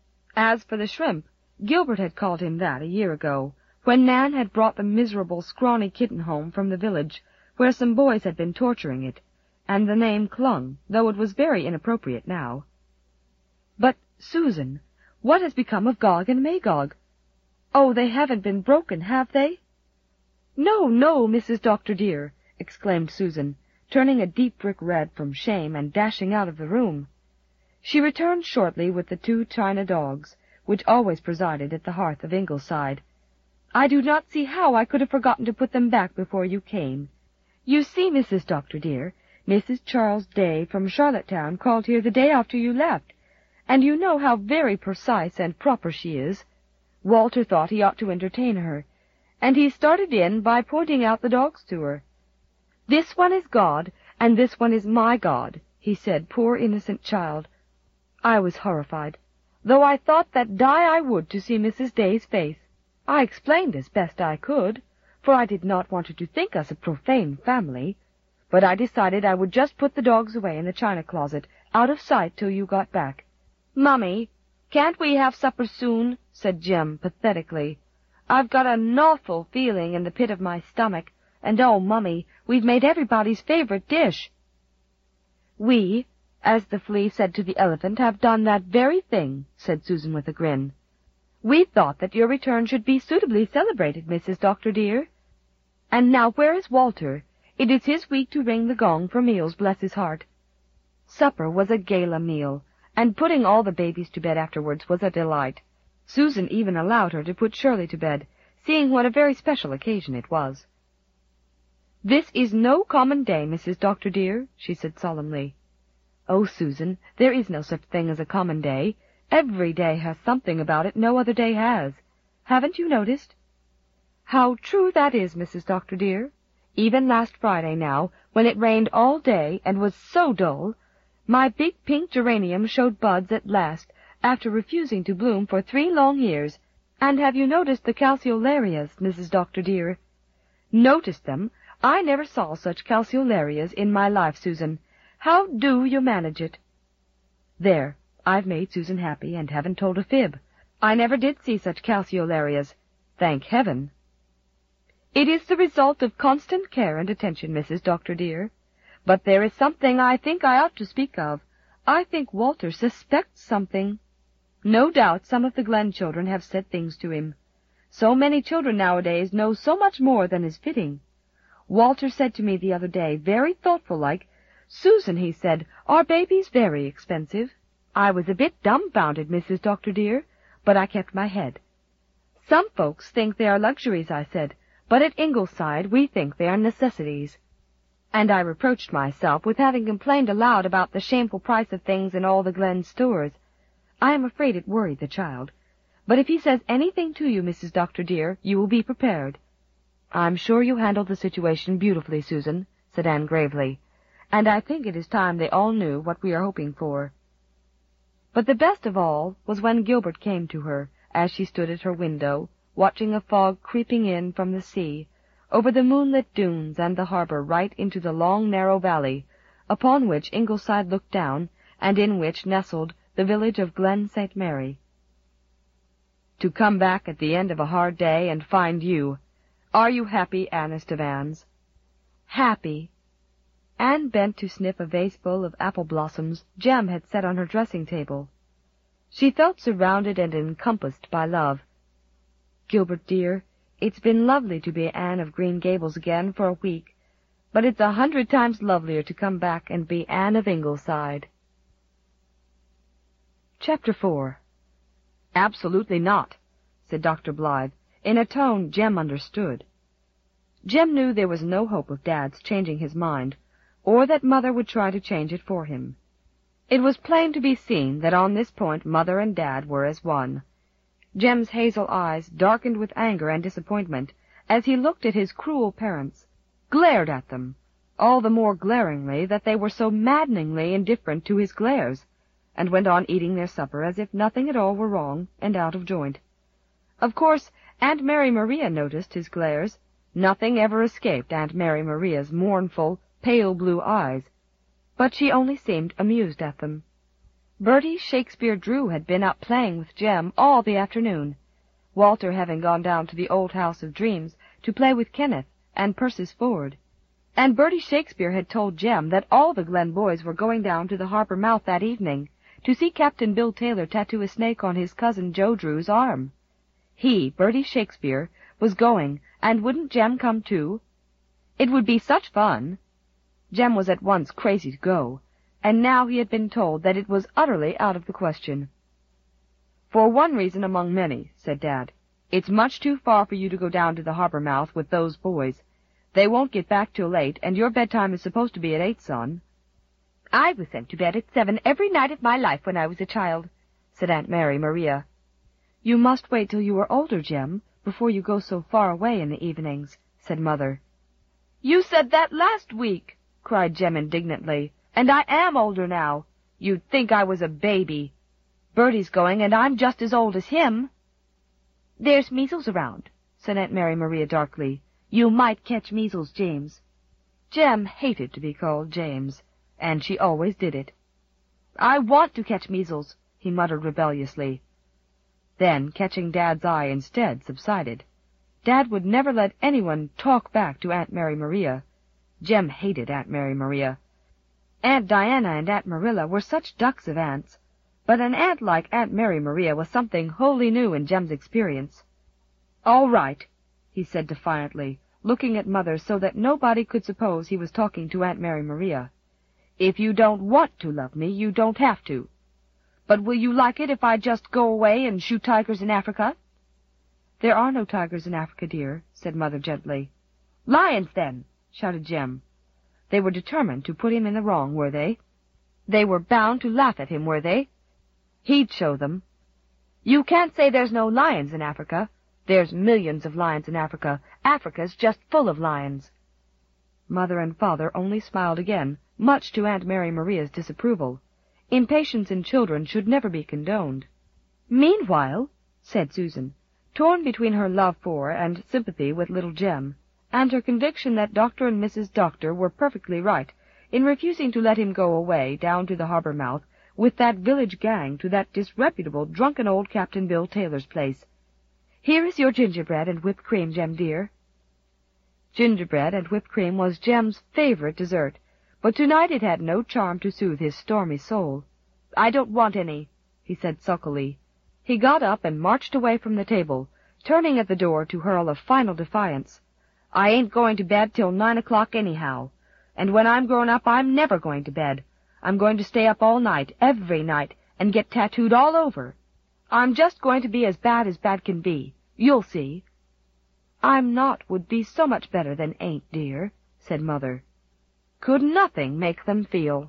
As for the shrimp, Gilbert had called him that a year ago, when Nan had brought the miserable, scrawny kitten home from the village, where some boys had been torturing it, and the name clung, though it was very inappropriate now. "But, Susan, what has become of Gog and Magog? Oh, they haven't been broken, have they?" "No, no, Missus Doctor dear," exclaimed Susan, turning a deep brick red from shame and dashing out of the room. She returned shortly with the two china dogs, which always presided at the hearth of Ingleside. "I do not see how I could have forgotten to put them back before you came. You see, Missus Doctor dear, Missus Charles Day from Charlottetown called here the day after you left, and you know how very precise and proper she is. Walter thought he ought to entertain her, and he started in by pointing out the dogs to her. 'This one is God, and this one is my God,' he said, poor innocent child. I was horrified, though I thought that die I would to see Missus Day's face. I explained as best I could, for I did not want her to think us a profane family, but I decided I would just put the dogs away in the china closet, out of sight till you got back. 'Mummy, can't we have supper soon?' said Jem pathetically. 'I've got an awful feeling in the pit of my stomach, and oh, Mummy, we've made everybody's favorite dish.' 'We, as the flea said to the elephant, have done that very thing,' said Susan with a grin. 'We thought that your return should be suitably celebrated, Missus Doctor dear. And now where is Walter? It is his week to ring the gong for meals, bless his heart.' Supper was a gala meal, and putting all the babies to bed afterwards was a delight. Susan even allowed her to put Shirley to bed, seeing what a very special occasion it was. "This is no common day, Missus Doctor dear," she said solemnly. "Oh, Susan, there is no such thing as a common day. Every day has something about it no other day has. Haven't you noticed?" "How true that is, Missus Doctor dear. Even last Friday now, when it rained all day and was so dull, my big pink geranium showed buds at last, after refusing to bloom for three long years. And have you noticed the calceolarias, Missus Doctor dear?" "Noticed them? I never saw such calceolarias in my life, Susan. How do you manage it?" There, I've made Susan happy and haven't told a fib. I never did see such calceolarias. Thank heaven. "It is the result of constant care and attention, Missus Doctor dear. But there is something I think I ought to speak of. I think Walter suspects something. No doubt some of the Glen children have said things to him. So many children nowadays know so much more than is fitting. Walter said to me the other day, very thoughtful-like, 'Susan,' he said, 'are babies very expensive?' I was a bit dumbfounded, Missus Doctor dear, but I kept my head. 'Some folks think they are luxuries,' I said, 'but at Ingleside we think they are necessities.' And I reproached myself with having complained aloud about the shameful price of things in all the Glen stores. I am afraid it worried the child. But if he says anything to you, Missus Doctor dear, you will be prepared." "I'm sure you handled the situation beautifully, Susan," said Anne gravely, "and I think it is time they all knew what we are hoping for." But the best of all was when Gilbert came to her, as she stood at her window, watching a fog creeping in from the sea, over the moonlit dunes and the harbor right into the long narrow valley, upon which Ingleside looked down, and in which nestled the village of Glen Saint Mary. "To come back at the end of a hard day and find you. Are you happy, Annest of Annes?" "Happy." Anne bent to snip a vaseful of apple blossoms Jem had set on her dressing-table. She felt surrounded and encompassed by love. "Gilbert, dear, it's been lovely to be Anne of Green Gables again for a week, but it's a hundred times lovelier to come back and be Anne of Ingleside." Chapter four. "Absolutely not," said Doctor Blythe, in a tone Jem understood. Jem knew there was no hope of Dad's changing his mind, or that Mother would try to change it for him. It was plain to be seen that on this point Mother and Dad were as one. Jem's hazel eyes darkened with anger and disappointment as he looked at his cruel parents, glared at them, all the more glaringly that they were so maddeningly indifferent to his glares, and went on eating their supper as if nothing at all were wrong and out of joint. Of course, Aunt Mary Maria noticed his glares. Nothing ever escaped Aunt Mary Maria's mournful, pale blue eyes, but she only seemed amused at them. Bertie Shakespeare Drew had been up playing with Jem all the afternoon, Walter having gone down to the old house of dreams to play with Kenneth and Persis Ford. And Bertie Shakespeare had told Jem that all the Glen boys were going down to the harbor mouth that evening to see Captain Bill Taylor tattoo a snake on his cousin Joe Drew's arm. He, Bertie Shakespeare, was going, and wouldn't Jem come too? It would be such fun. Jem was at once crazy to go, and now he had been told that it was utterly out of the question. "For one reason among many," said Dad. "It's much too far for you to go down to the harbor mouth with those boys. They won't get back till late, and your bedtime is supposed to be at eight, son." "I was sent to bed at seven every night of my life when I was a child," said Aunt Mary Maria. "You must wait till you are older, Jem, before you go so far away in the evenings," said Mother. "You said that last week," cried Jem indignantly, "and I am older now. You'd think I was a baby. Bertie's going, and I'm just as old as him." "There's measles around," said Aunt Mary Maria darkly. "You might catch measles, James." Jem hated to be called James, and she always did it. "I want to catch measles," he muttered rebelliously. Then, catching Dad's eye instead, subsided. Dad would never let anyone talk back to Aunt Mary Maria. Jem hated Aunt Mary Maria. Aunt Diana and Aunt Marilla were such ducks of aunts, but an aunt like Aunt Mary Maria was something wholly new in Jem's experience. "All right," he said defiantly, looking at Mother so that nobody could suppose he was talking to Aunt Mary Maria. If you don't want to love me, you don't have to. But will you like it if I just go away and shoot tigers in Africa?" "There are no tigers in Africa, dear," said Mother gently. "Lions, then!" shouted Jem. They were determined to put him in the wrong, were they? They were bound to laugh at him, were they? He'd show them. "You can't say there's no lions in Africa. There's millions of lions in Africa. Africa's just full of lions." Mother and Father only smiled again, much to Aunt Mary Maria's disapproval. Impatience in children should never be condoned. "Meanwhile," said Susan, torn between her love for and sympathy with little Jem, and her conviction that Doctor and Missus Doctor were perfectly right in refusing to let him go away down to the harbor mouth with that village gang to that disreputable, drunken old Captain Bill Taylor's place. "Here is your gingerbread and whipped cream, Jem dear." Gingerbread and whipped cream was Jem's favorite dessert, but tonight it had no charm to soothe his stormy soul. "I don't want any," he said sulkily. He got up and marched away from the table, turning at the door to hurl a final defiance. "I ain't going to bed till nine o'clock anyhow, and when I'm grown up I'm never going to bed. I'm going to stay up all night, every night, and get tattooed all over. I'm just going to be as bad as bad can be. You'll see." "I'm not would be so much better than ain't, dear," said Mother. Could nothing make them feel?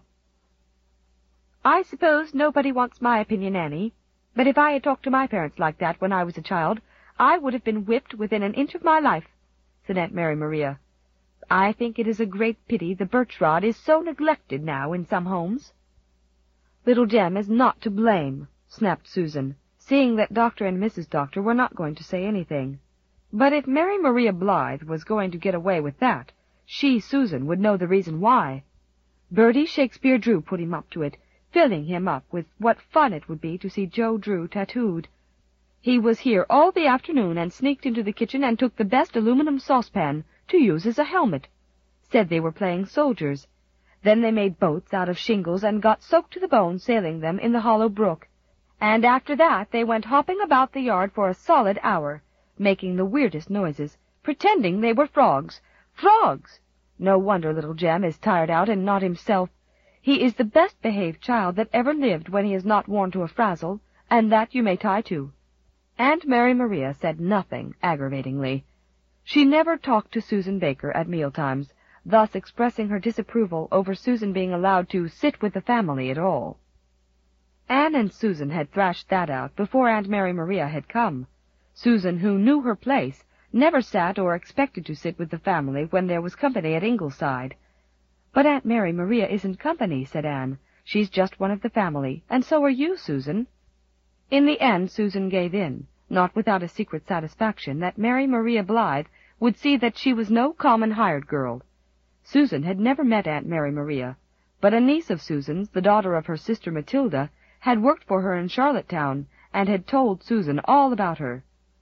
"I suppose nobody wants my opinion, Annie, but if I had talked to my parents like that when I was a child, I would have been whipped within an inch of my life," said Aunt Mary Maria. "I think it is a great pity the birch rod is so neglected now in some homes." "Little Jem is not to blame," snapped Susan, seeing that Doctor and Missus Doctor were not going to say anything. But if Mary Maria Blythe was going to get away with that, she, Susan, would know the reason why. Bertie Shakespeare Drew put him up to it, filling him up with what fun it would be to see Joe Drew tattooed. He was here all the afternoon and sneaked into the kitchen and took the best aluminum saucepan to use as a helmet. Said they were playing soldiers. Then they made boats out of shingles and got soaked to the bone sailing them in the hollow brook. And after that they went hopping about the yard for a solid hour, making the weirdest noises, pretending they were frogs. Frogs! No wonder little Jem is tired out and not himself. He is the best-behaved child that ever lived when he is not worn to a frazzle, and that you may tie to. Aunt Mary Maria said nothing aggravatingly. She never talked to Susan Baker at mealtimes, thus expressing her disapproval over Susan being allowed to sit with the family at all. Anne and Susan had thrashed that out before Aunt Mary Maria had come. Susan, who knew her place, never sat or expected to sit with the family when there was company at Ingleside. "But Aunt Mary Maria isn't company," said Anne. "She's just one of the family, and so are you, Susan." In the end Susan gave in, not without a secret satisfaction that Mary Maria Blythe would see that she was no common hired girl. Susan had never met Aunt Mary Maria, but a niece of Susan's, the daughter of her sister Matilda, had worked for her in Charlottetown, and had told Susan all about her.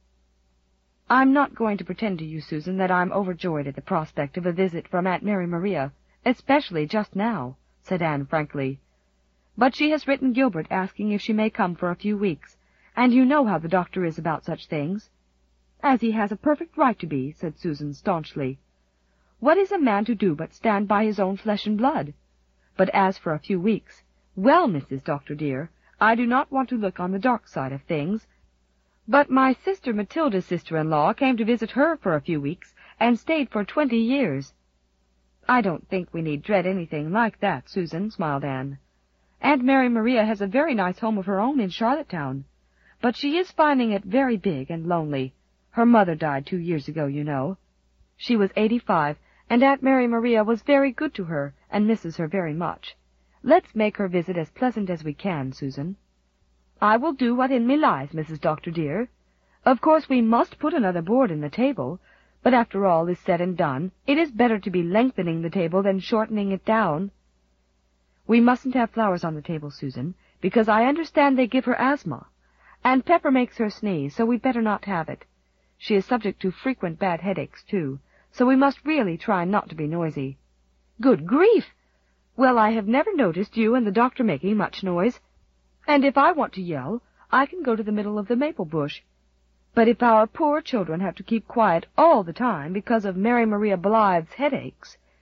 "I'm not going to pretend to you, Susan, that I'm overjoyed at the prospect of a visit from Aunt Mary Maria, especially just now," said Anne frankly. "But she has written Gilbert asking if she may come for a few weeks, and you know how the doctor is about such things." "As he has a perfect right to be," said Susan staunchly. "What is a man to do but stand by his own flesh and blood? But as for a few weeks, well, Missus Doctor dear, I do not want to look on the dark side of things, but my sister Matilda's sister-in-law came to visit her for a few weeks, and stayed for twenty years. "I don't think we need dread anything like that, Susan," smiled Anne. "Aunt Mary Maria has a very nice home of her own in Charlottetown, but she is finding it very big and lonely. Her mother died two years ago, you know. She was eighty-five, and Aunt Mary Maria was very good to her and misses her very much. Let's make her visit as pleasant as we can, Susan." "I will do what in me lies, Missus Doctor dear. Of course we must put another board in the table, but after all is said and done, it is better to be lengthening the table than shortening it down." "We mustn't have flowers on the table, Susan, because I understand they give her asthma, and Pepper makes her sneeze, so we'd better not have it. She is subject to frequent bad headaches, too, so we must really try not to be noisy." "Good grief! Well, I have never noticed you and the doctor making much noise, and if I want to yell, I can go to the middle of the maple bush. But if our poor children have to keep quiet all the time because of Mary Maria Blythe's headaches,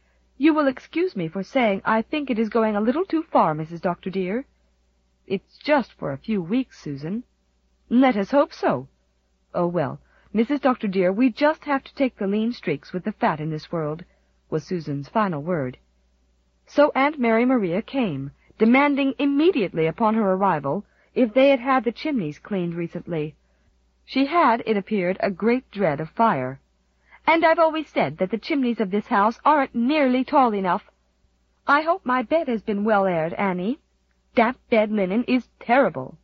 You will excuse me for saying I think it is going a little too far, Missus Doctor dear. It's just for a few weeks, Susan. Let us hope so. Oh, well, Missus Doctor dear, we just have to take the lean streaks with the fat in this world, was Susan's final word. So Aunt Mary Maria came, demanding immediately upon her arrival if they had had the chimneys cleaned recently. She had, it appeared, a great dread of fire. And I've always said that the chimneys of this house aren't nearly tall enough. I hope my bed has been well aired, Annie. Damp bed linen is terrible.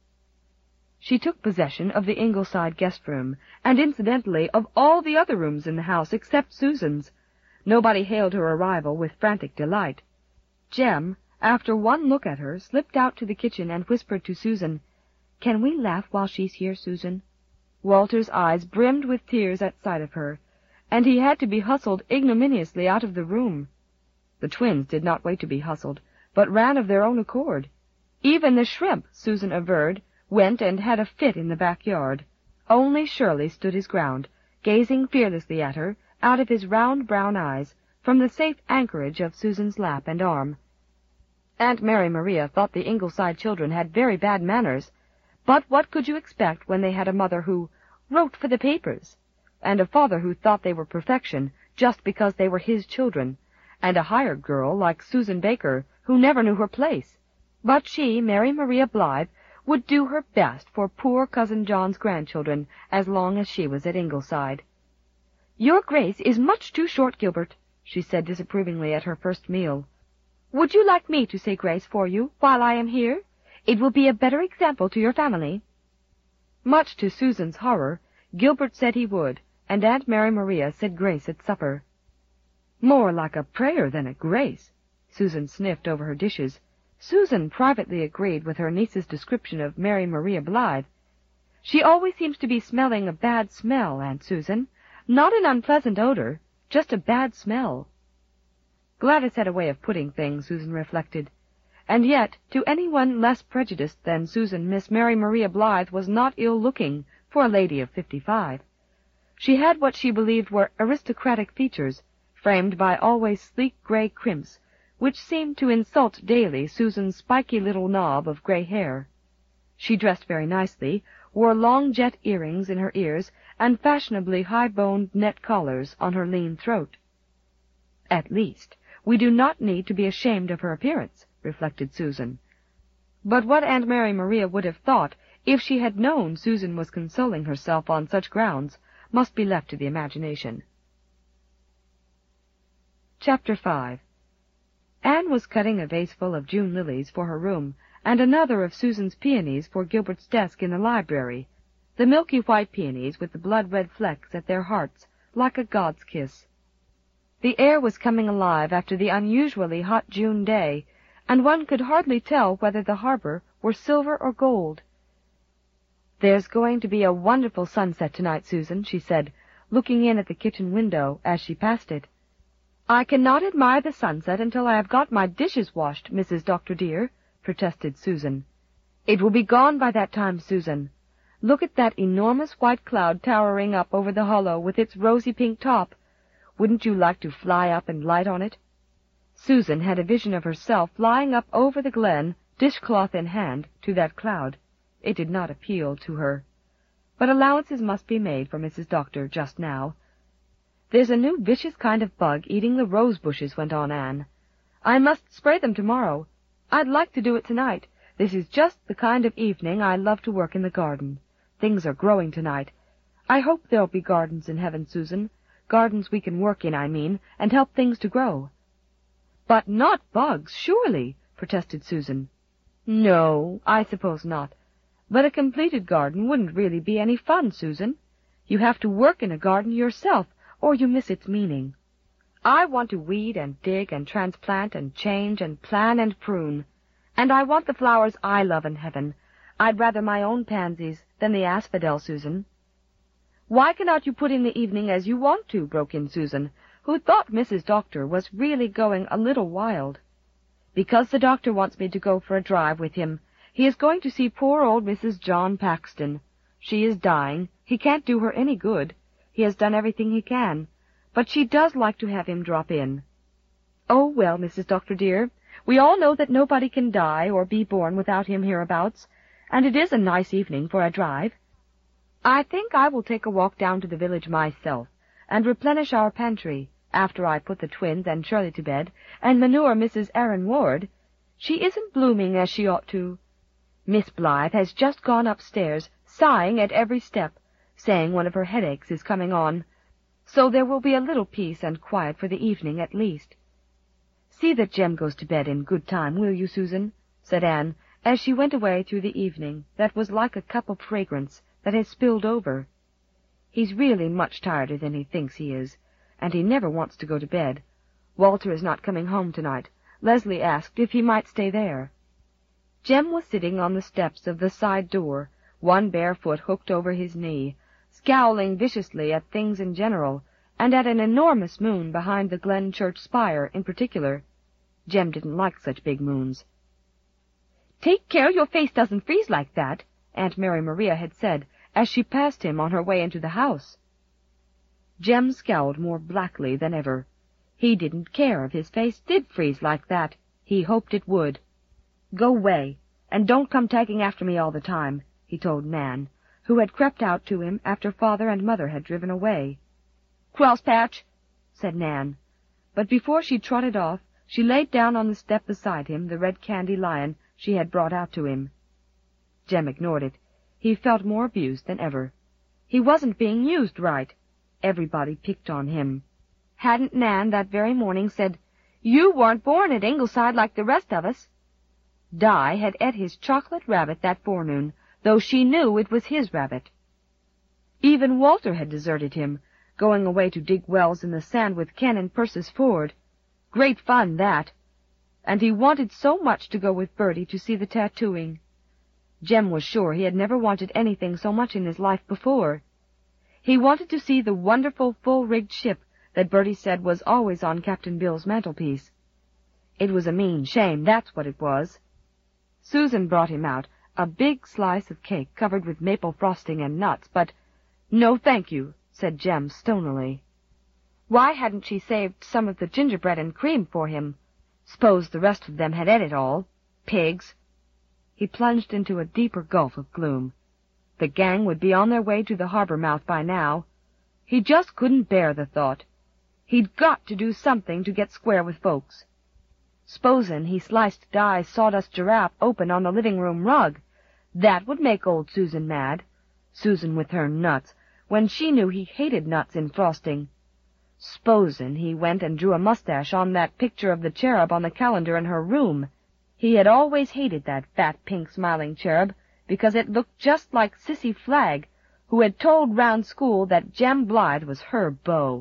She took possession of the Ingleside guest room, and incidentally of all the other rooms in the house except Susan's. Nobody hailed her arrival with frantic delight. Jem, after one look at her, slipped out to the kitchen and whispered to Susan, "Can we laugh while she's here, Susan?" Walter's eyes brimmed with tears at sight of her, and he had to be hustled ignominiously out of the room. The twins did not wait to be hustled, but ran of their own accord. Even the shrimp, Susan averred, went and had a fit in the backyard. Only Shirley stood his ground, gazing fearlessly at her, out of his round brown eyes, from the safe anchorage of Susan's lap and arm. Aunt Mary Maria thought the Ingleside children had very bad manners, but what could you expect when they had a mother who wrote for the papers, and a father who thought they were perfection just because they were his children, and a hired girl like Susan Baker who never knew her place? But she, Mary Maria Blythe, would do her best for poor Cousin John's grandchildren as long as she was at Ingleside. "Your grace is much too short, Gilbert," she said disapprovingly at her first meal. "Would you like me to say grace for you while I am here? It will be a better example to your family." Much to Susan's horror, Gilbert said he would, and Aunt Mary Maria said grace at supper. More like a prayer than a grace. Susan sniffed over her dishes. Susan privately agreed with her niece's description of Mary Maria Blythe. "She always seems to be smelling a bad smell, Aunt Susan. Not an unpleasant odor, just a bad smell." Gladys had a way of putting things, Susan reflected. And yet, to anyone less prejudiced than Susan, Miss Mary Maria Blythe was not ill-looking for a lady of fifty-five. She had what she believed were aristocratic features, framed by always sleek gray crimps, which seemed to insult daily Susan's spiky little knob of gray hair. She dressed very nicely, wore long jet earrings in her ears, and fashionably high-boned net collars on her lean throat. "At least, we do not need to be ashamed of her appearance," reflected Susan. But what Aunt Mary Maria would have thought if she had known Susan was consoling herself on such grounds must be left to the imagination. Chapter five. Anne was cutting a vaseful of June lilies for her room, and another of Susan's peonies for Gilbert's desk in the library, the milky white peonies with the blood-red flecks at their hearts, like a god's kiss. The air was coming alive after the unusually hot June day, and one could hardly tell whether the harbor were silver or gold. "There's going to be a wonderful sunset tonight, Susan," she said, looking in at the kitchen window as she passed it. "I cannot admire the sunset until I have got my dishes washed, Missus Doctor dear," protested Susan. "It will be gone by that time, Susan. Look at that enormous white cloud towering up over the hollow with its rosy pink top. Wouldn't you like to fly up and light on it?" Susan had a vision of herself flying up over the glen, dishcloth in hand, to that cloud. It did not appeal to her. But allowances must be made for Missus Doctor just now. "There's a new vicious kind of bug eating the rose bushes," went on Anne. "I must spray them tomorrow. I'd like to do it tonight. This is just the kind of evening I love to work in the garden. Things are growing tonight. I hope there'll be gardens in heaven, Susan. Gardens we can work in, I mean, and help things to grow." "But not bugs, surely," protested Susan. "No, I suppose not. But a completed garden wouldn't really be any fun, Susan. You have to work in a garden yourself, or you miss its meaning. I want to weed and dig and transplant and change and plan and prune. And I want the flowers I love in heaven. I'd rather my own pansies than the asphodel, Susan." "Why cannot you put in the evening as you want to?" broke in Susan, who thought Missus Doctor was really going a little wild. "Because the doctor wants me to go for a drive with him. He is going to see poor old Missus John Paxton. She is dying. He can't do her any good. He has done everything he can, but she does like to have him drop in." "Oh, well, Missus Doctor dear, we all know that nobody can die or be born without him hereabouts, and it is a nice evening for a drive. I think I will take a walk down to the village myself, and replenish our pantry, after I put the twins and Shirley to bed, and manure Missus Aaron Ward. She isn't blooming as she ought to. Miss Blythe has just gone upstairs, sighing at every step, saying one of her headaches is coming on, so there will be a little peace and quiet for the evening at least. See that Jem goes to bed in good time, will you, Susan?" said Anne, as she went away through the evening that was like a cup of fragrance that has spilled over. "He's really much tireder than he thinks he is, and he never wants to go to bed. Walter is not coming home tonight. Leslie asked if he might stay there." Jem was sitting on the steps of the side door, one bare foot hooked over his knee, scowling viciously at things in general, and at an enormous moon behind the Glen Church spire in particular. Jem didn't like such big moons. "Take care your face doesn't freeze like that," Aunt Mary Maria had said, as she passed him on her way into the house. Jem scowled more blackly than ever. He didn't care if his face did freeze like that. He hoped it would. "Go away, and don't come tagging after me all the time," he told Nan, who had crept out to him after Father and Mother had driven away. "Crosspatch," said Nan, but before she trotted off, she laid down on the step beside him the red candy lion she had brought out to him. Jem ignored it. He felt more abused than ever. He wasn't being used right. Everybody picked on him. Hadn't Nan that very morning said, "You weren't born at Ingleside like the rest of us"? Di had ate his chocolate rabbit that forenoon, though she knew it was his rabbit. Even Walter had deserted him, going away to dig wells in the sand with Ken and Persis Ford. Great fun, that. And he wanted so much to go with Bertie to see the tattooing. Jem was sure he had never wanted anything so much in his life before. He wanted to see the wonderful full-rigged ship that Bertie said was always on Captain Bill's mantelpiece. It was a mean shame, that's what it was. Susan brought him out a big slice of cake covered with maple frosting and nuts, but, "No, thank you," said Jem stonily. Why hadn't she saved some of the gingerbread and cream for him? S'pose the rest of them had ate it all. Pigs! He plunged into a deeper gulf of gloom. The gang would be on their way to the harbor mouth by now. He just couldn't bear the thought. He'd got to do something to get square with folks. S'posen he sliced Di's sawdust giraffe open on the living-room rug. That would make old Susan mad. Susan with her nuts, when she knew he hated nuts in frosting. S'posen he went and drew a mustache on that picture of the cherub on the calendar in her room. He had always hated that fat, pink, smiling cherub, because it looked just like Sissy Flagg, who had told round school that Jem Blythe was her beau.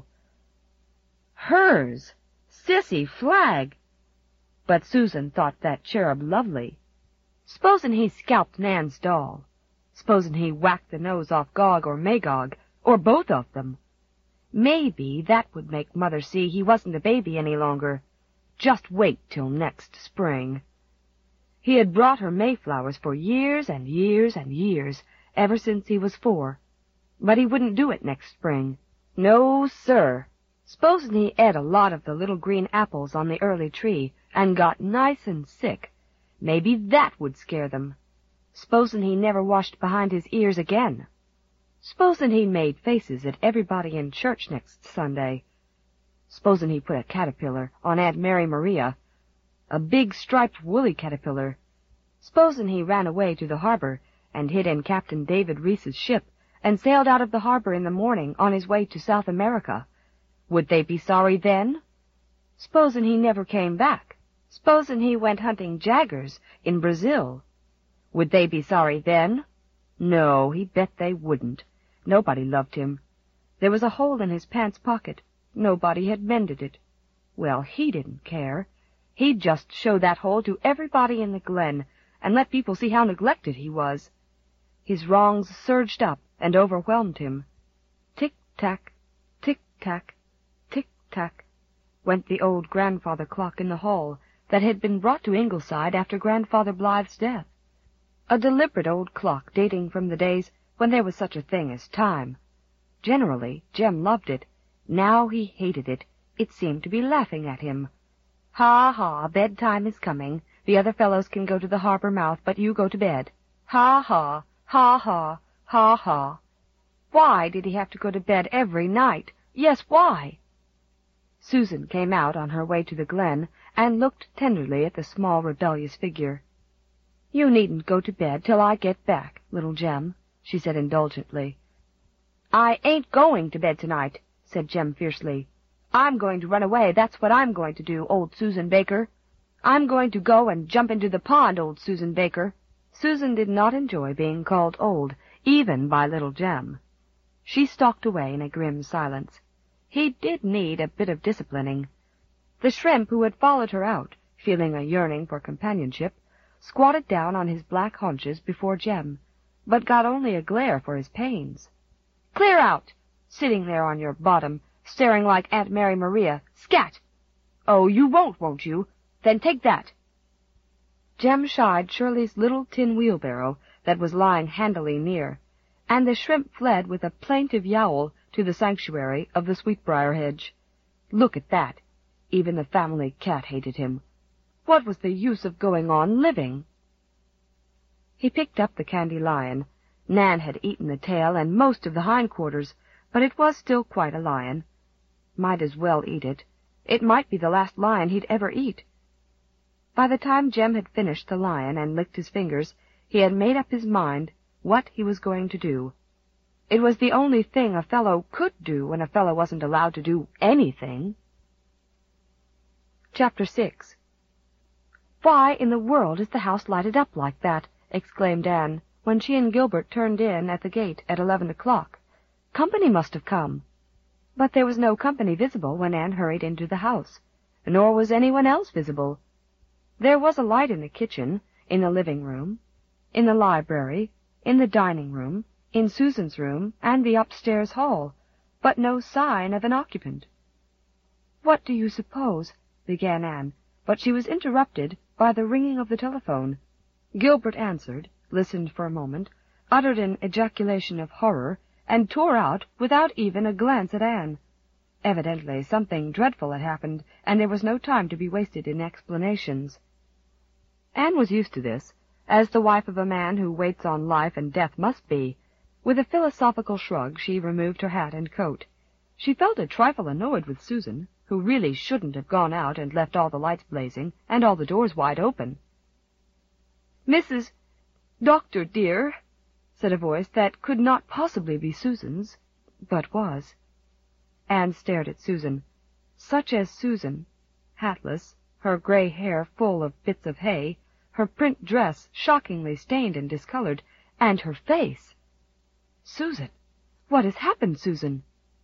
Hers! Sissy Flagg! But Susan thought that cherub lovely. S'posen he scalped Nan's doll. S'posen he whacked the nose off Gog or Magog, or both of them. Maybe that would make Mother see he wasn't a baby any longer. Just wait till next spring. He had brought her mayflowers for years and years and years, ever since he was four. But he wouldn't do it next spring. No, sir. S'posen he ate a lot of the little green apples on the early tree, and got nice and sick. Maybe that would scare them. S'posen he never washed behind his ears again. S'posen he made faces at everybody in church next Sunday. S'posen he put a caterpillar on Aunt Mary Maria, a big striped woolly caterpillar. S'posen he ran away to the harbor and hid in Captain David Reese's ship and sailed out of the harbor in the morning on his way to South America. Would they be sorry then? S'posen he never came back. S'posen he went hunting jaggers in Brazil. Would they be sorry then? No, he bet they wouldn't. Nobody loved him. There was a hole in his pants pocket. Nobody had mended it. Well, he didn't care. He'd just show that hole to everybody in the glen and let people see how neglected he was. His wrongs surged up and overwhelmed him. Tick-tack, tick-tack, tick-tack, went the old grandfather clock in the hall that had been brought to Ingleside after Grandfather Blythe's death. A deliberate old clock dating from the days when there was such a thing as time. Generally, Jem loved it. Now he hated it. It seemed to be laughing at him. Ha, ha, bedtime is coming. The other fellows can go to the harbor mouth, but you go to bed. Ha, ha, ha, ha, ha, ha. Why did he have to go to bed every night? Yes, why? Susan came out on her way to the glen and looked tenderly at the small, rebellious figure. You needn't go to bed till I get back, little Jem, she said indulgently. I ain't going to bed tonight, said Jem fiercely. I'm going to run away, that's what I'm going to do, old Susan Baker. I'm going to go and jump into the pond, old Susan Baker. Susan did not enjoy being called old, even by little Jem. She stalked away in a grim silence. He did need a bit of disciplining. The shrimp, who had followed her out, feeling a yearning for companionship, squatted down on his black haunches before Jem, but got only a glare for his pains. Clear out! Sitting there on your bottom, staring like Aunt Mary Maria. Scat! Oh, you won't, won't you? Then take that. Jem shied Shirley's little tin wheelbarrow that was lying handily near, and the shrimp fled with a plaintive yowl to the sanctuary of the sweetbrier hedge. Look at that! Even the family cat hated him. What was the use of going on living? He picked up the candy lion. Nan had eaten the tail and most of the hindquarters, but it was still quite a lion. Might as well eat it. It might be the last lion he'd ever eat. By the time Jem had finished the lion and licked his fingers, he had made up his mind what he was going to do. It was the only thing a fellow could do when a fellow wasn't allowed to do anything. Chapter six. Why in the world is the house lighted up like that? Exclaimed Anne, when she and Gilbert turned in at the gate at eleven o'clock. Company must have come. But there was no company visible when Anne hurried into the house, nor was anyone else visible. There was a light in the kitchen, in the living room, in the library, in the dining room, in Susan's room, and the upstairs hall, but no sign of an occupant. What do you suppose? Began Anne, but she was interrupted by the ringing of the telephone. Gilbert answered, listened for a moment, uttered an ejaculation of horror, and tore out without even a glance at Anne. Evidently something dreadful had happened, and there was no time to be wasted in explanations. Anne was used to this, as the wife of a man who waits on life and death must be. With a philosophical shrug she removed her hat and coat. She felt a trifle annoyed with Susan, who really shouldn't have gone out and left all the lights blazing and all the doors wide open. "Missus Doctor, dear," said a voice that could not possibly be Susan's, but was. Anne stared at Susan. Such as Susan, hatless, her gray hair full of bits of hay, her print dress shockingly stained and discolored, and her face. "Susan! What has happened, Susan?"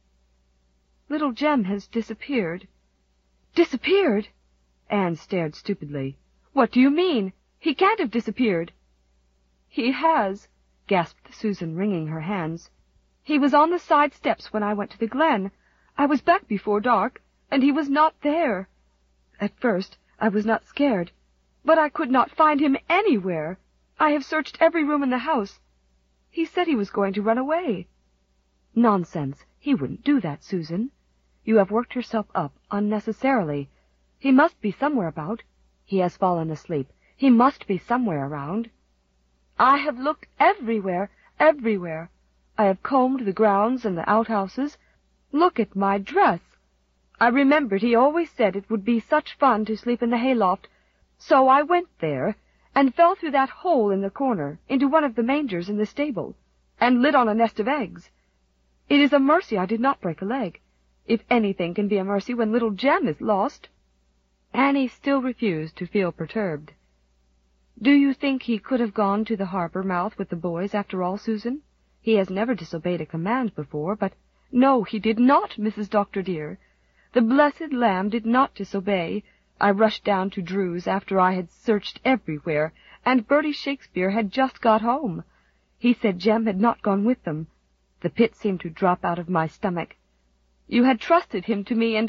"Little Jem has disappeared." "Disappeared?" Anne stared stupidly. "What do you mean? He can't have disappeared." "He has," gasped Susan, wringing her hands. "He was on the side steps when I went to the glen. I was back before dark, and he was not there. At first I was not scared, but I could not find him anywhere. I have searched every room in the house. He said he was going to run away." "Nonsense. He wouldn't do that, Susan. You have worked yourself up unnecessarily. He must be somewhere about. He has fallen asleep. He must be somewhere around." "I have looked everywhere, everywhere. I have combed the grounds and the outhouses. Look at my dress. I remembered he always said it would be such fun to sleep in the hayloft, so I went there, and fell through that hole in the corner into one of the mangers in the stable, and lit on a nest of eggs. It is a mercy I did not break a leg, if anything can be a mercy when little Jem is lost." Annie still refused to feel perturbed. "Do you think he could have gone to the harbor mouth with the boys after all, Susan? He has never disobeyed a command before, but—" "No, he did not, Missus Doctor dear. The blessed lamb did not disobey. I rushed down to Drew's after I had searched everywhere, and Bertie Shakespeare had just got home. He said Jem had not gone with them. The pit seemed to drop out of my stomach. You had trusted him to me, and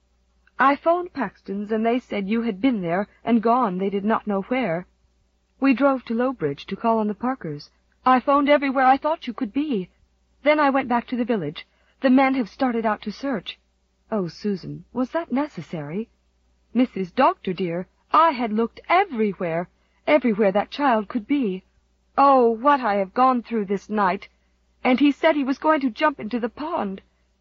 I phoned Paxton's, and they said you had been there and gone they did not know where. We drove to Lowbridge to call on the Parkers. I phoned everywhere I thought you could be. Then I went back to the village. The men have started out to search." "Oh, Susan, was that necessary?" Missus Doctor, dear, I had looked everywhere, everywhere that child could be. Oh, what I have gone through this night! And he said he was going to jump into the pond."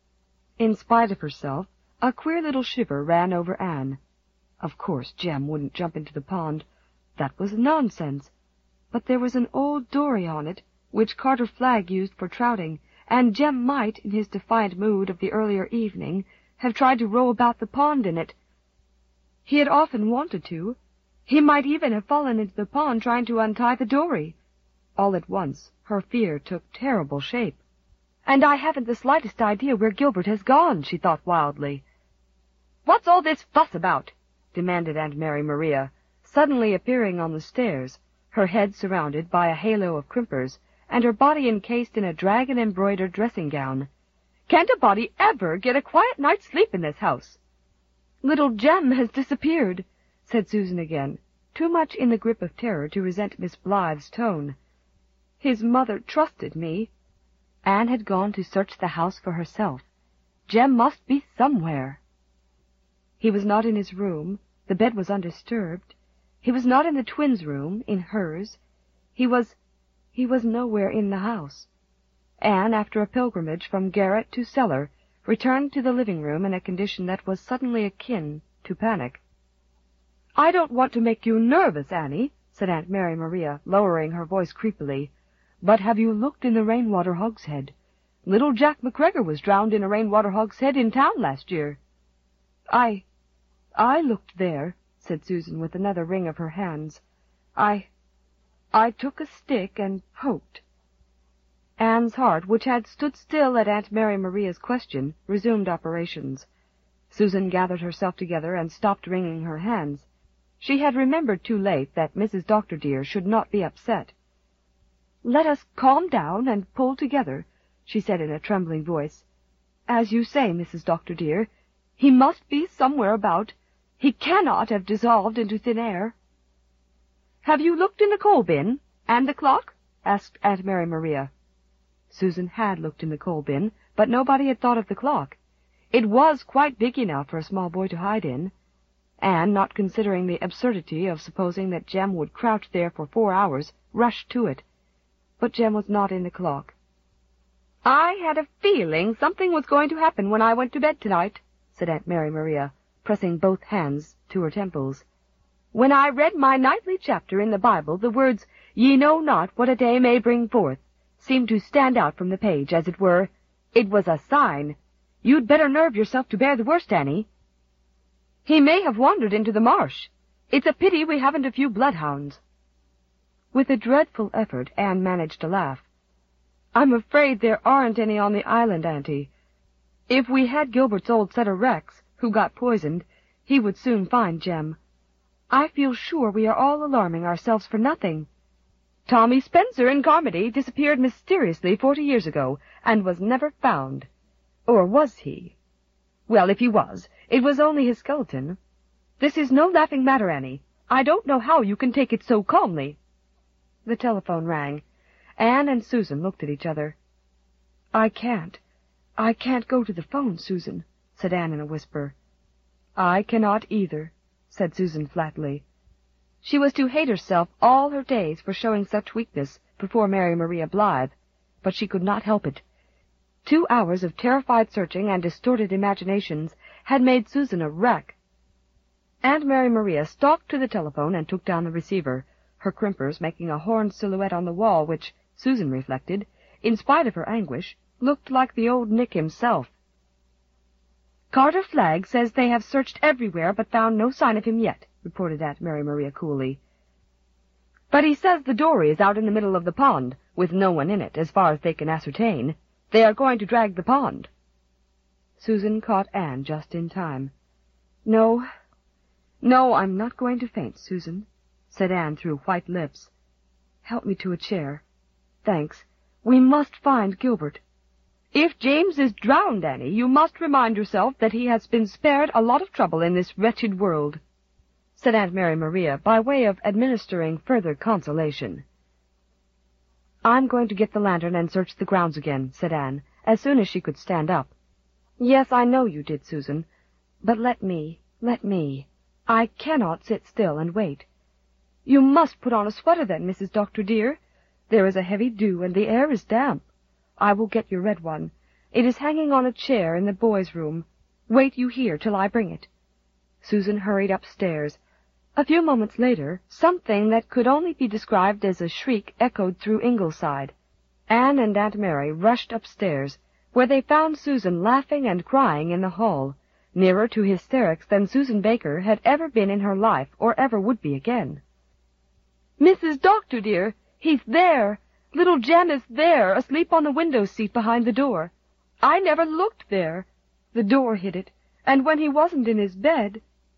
In spite of herself, a queer little shiver ran over Anne. Of course, Jem wouldn't jump into the pond. That was nonsense. But there was an old dory on it, which Carter Flagg used for trouting, and Jem might, in his defiant mood of the earlier evening, have tried to row about the pond in it. He had often wanted to. He might even have fallen into the pond trying to untie the dory. All at once, her fear took terrible shape. "And I haven't the slightest idea where Gilbert has gone," she thought wildly. "What's all this fuss about?" demanded Aunt Mary Maria, suddenly appearing on the stairs, her head surrounded by a halo of crimpers, and her body encased in a dragon-embroidered dressing-gown. "Can't a body ever get a quiet night's sleep in this house?" "Little Jem has disappeared," said Susan again, too much in the grip of terror to resent Miss Blythe's tone. "His mother trusted me." Anne had gone to search the house for herself. Jem must be somewhere. He was not in his room. The bed was undisturbed. He was not in the twins' room, in hers. He was... he was nowhere in the house. Anne, after a pilgrimage from garret to cellar, returned to the living room in a condition that was suddenly akin to panic. "I don't want to make you nervous, Annie," said Aunt Mary Maria, lowering her voice creepily, "but have you looked in the rainwater hogshead? Little Jack McGregor was drowned in a rainwater hogshead in town last year." I... I looked there," said Susan with another wring of her hands. I... I took a stick and poked." Anne's heart, which had stood still at Aunt Mary Maria's question, resumed operations. Susan gathered herself together and stopped wringing her hands. She had remembered too late that Missus Doctor dear should not be upset. "Let us calm down and pull together," she said in a trembling voice. "As you say, Missus Doctor dear, he must be somewhere about. He cannot have dissolved into thin air." "Have you looked in the coal bin? And the clock?" asked Aunt Mary Maria. Susan had looked in the coal bin, but nobody had thought of the clock. It was quite big enough for a small boy to hide in. Anne, not considering the absurdity of supposing that Jem would crouch there for four hours, rushed to it. But Jem was not in the clock. "I had a feeling something was going to happen when I went to bed tonight," said Aunt Mary Maria, pressing both hands to her temples. "When I read my nightly chapter in the Bible, the words, 'Ye know not what a day may bring forth,' seemed to stand out from the page, as it were. It was a sign. You'd better nerve yourself to bear the worst, Annie. He may have wandered into the marsh. It's a pity we haven't a few bloodhounds." With a dreadful effort, Anne managed to laugh. "I'm afraid there aren't any on the island, Auntie. If we had Gilbert's old setter Rex, who got poisoned, he would soon find Jem. I feel sure we are all alarming ourselves for nothing. Tommy Spencer in Carmody disappeared mysteriously forty years ago, and was never found. Or was he? Well, if he was, it was only his skeleton. This is no laughing matter, Annie. I don't know how you can take it so calmly." The telephone rang. Anne and Susan looked at each other. "I can't. I can't go to the phone, Susan," said Anne in a whisper. "I cannot either," said Susan flatly. She was to hate herself all her days for showing such weakness before Mary Maria Blythe, but she could not help it. Two hours of terrified searching and distorted imaginations had made Susan a wreck. Aunt Mary Maria stalked to the telephone and took down the receiver, her crimpers making a horned silhouette on the wall which, Susan reflected, in spite of her anguish, looked like the old Nick himself. "Carter Flagg says they have searched everywhere but found no sign of him yet," reported Aunt Mary Maria coolly. "But he says the dory is out in the middle of the pond, with no one in it, as far as they can ascertain. They are going to drag the pond." Susan caught Anne just in time. "No, no, I'm not going to faint, Susan," said Anne through white lips. "Help me to a chair. Thanks. We must find Gilbert." "If James is drowned, Annie, you must remind yourself that he has been spared a lot of trouble in this wretched world," said Aunt Mary Maria, by way of administering further consolation. "I'm going to get the lantern and search the grounds again," said Anne, as soon as she could stand up. "Yes, I know you did, Susan. But let me, let me." I cannot sit still and wait. You must put on a sweater then, Missus Doctor dear. There is a heavy dew and the air is damp. I will get your red one. It is hanging on a chair in the boys' room. Wait you here till I bring it. Susan hurried upstairs. A few moments later, something that could only be described as a shriek echoed through Ingleside. Anne and Aunt Mary rushed upstairs, where they found Susan laughing and crying in the hall, nearer to hysterics than Susan Baker had ever been in her life or ever would be again. "Missus Doctor, dear, he's there! Little Jem is there, asleep on the window seat behind the door. I never looked there. The door hid it, and when he wasn't in his bed—"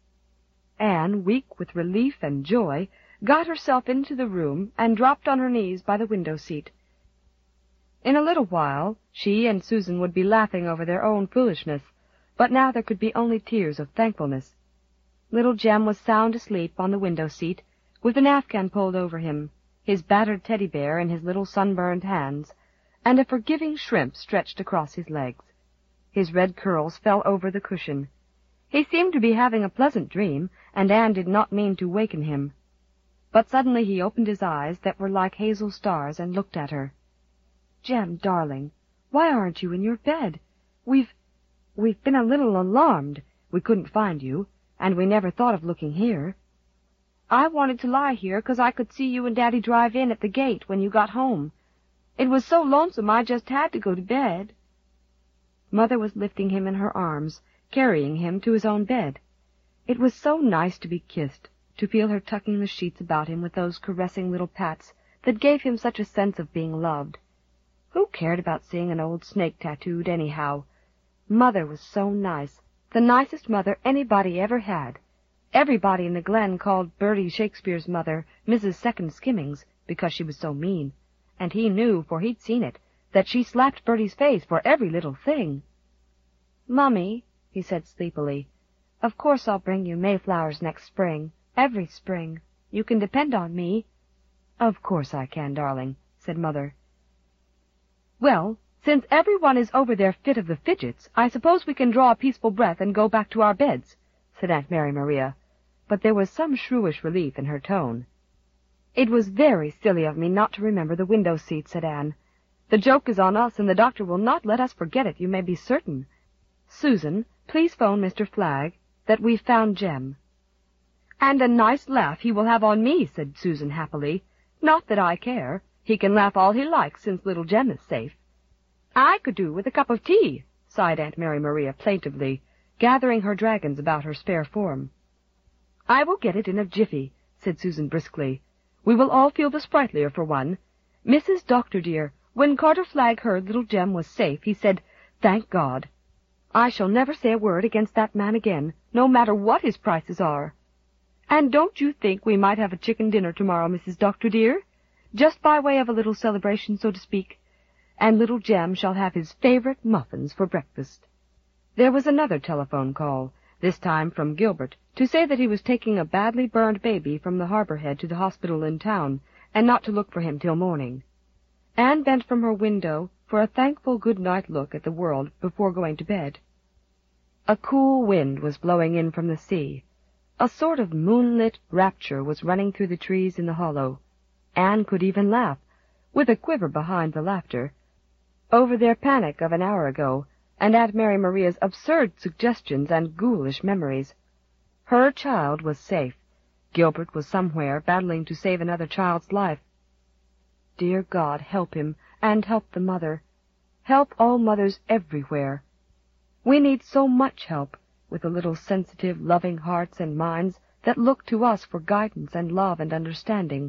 Anne, weak with relief and joy, got herself into the room and dropped on her knees by the window-seat. In a little while she and Susan would be laughing over their own foolishness, but now there could be only tears of thankfulness. Little Jem was sound asleep on the window-seat, with an afghan pulled over him, his battered teddy-bear in his little sunburned hands, and a forgiving shrimp stretched across his legs. His red curls fell over the cushion. He seemed to be having a pleasant dream, and Anne did not mean to waken him. But suddenly he opened his eyes that were like hazel stars and looked at her. "Jem, darling, why aren't you in your bed? We've... we've been a little alarmed. We couldn't find you, and we never thought of looking here. I wanted to lie here 'cause I could see you and Daddy drive in at the gate when you got home. It was so lonesome I just had to go to bed." Mother was lifting him in her arms, carrying him to his own bed. It was so nice to be kissed, to feel her tucking the sheets about him with those caressing little pats that gave him such a sense of being loved. Who cared about seeing an old snake tattooed, anyhow? Mother was so nice, the nicest mother anybody ever had. Everybody in the Glen called Bertie Shakespeare's mother Missus Second Skimmings, because she was so mean, and he knew, for he'd seen it, that she slapped Bertie's face for every little thing. "Mummy," he said sleepily, "of course I'll bring you mayflowers next spring, every spring. You can depend on me." "Of course I can, darling," said Mother. "Well, since everyone is over their fit of the fidgets, I suppose we can draw a peaceful breath and go back to our beds," said Aunt Mary Maria, but there was some shrewish relief in her tone. "It was very silly of me not to remember the window seat," said Anne. "The joke is on us, and the doctor will not let us forget it, you may be certain. Susan, please phone Mister Flagg that we've found Jem." "And a nice laugh he will have on me," said Susan happily. "Not that I care. He can laugh all he likes since little Jem is safe." "I could do with a cup of tea," sighed Aunt Mary Maria plaintively, gathering her dragons about her spare form. "I will get it in a jiffy," said Susan briskly. "We will all feel the sprightlier for one. Missus Doctor, dear, when Carter Flagg heard little Jem was safe, he said, 'Thank God.' I shall never say a word against that man again, no matter what his prices are. And don't you think we might have a chicken dinner tomorrow, Missus Doctor, dear? Just by way of a little celebration, so to speak. And little Jem shall have his favorite muffins for breakfast." There was another telephone call, this time from Gilbert, to say that he was taking a badly burned baby from the Harbor Head to the hospital in town, and not to look for him till morning. Anne bent from her window for a thankful good-night look at the world before going to bed. A cool wind was blowing in from the sea. A sort of moonlit rapture was running through the trees in the hollow. Anne could even laugh, with a quiver behind the laughter, over their panic of an hour ago, and Aunt Mary Maria's absurd suggestions and ghoulish memories. Her child was safe. Gilbert was somewhere battling to save another child's life. Dear God, help him, and help the mother. Help all mothers everywhere. We need so much help, with the little sensitive, loving hearts and minds that look to us for guidance and love and understanding.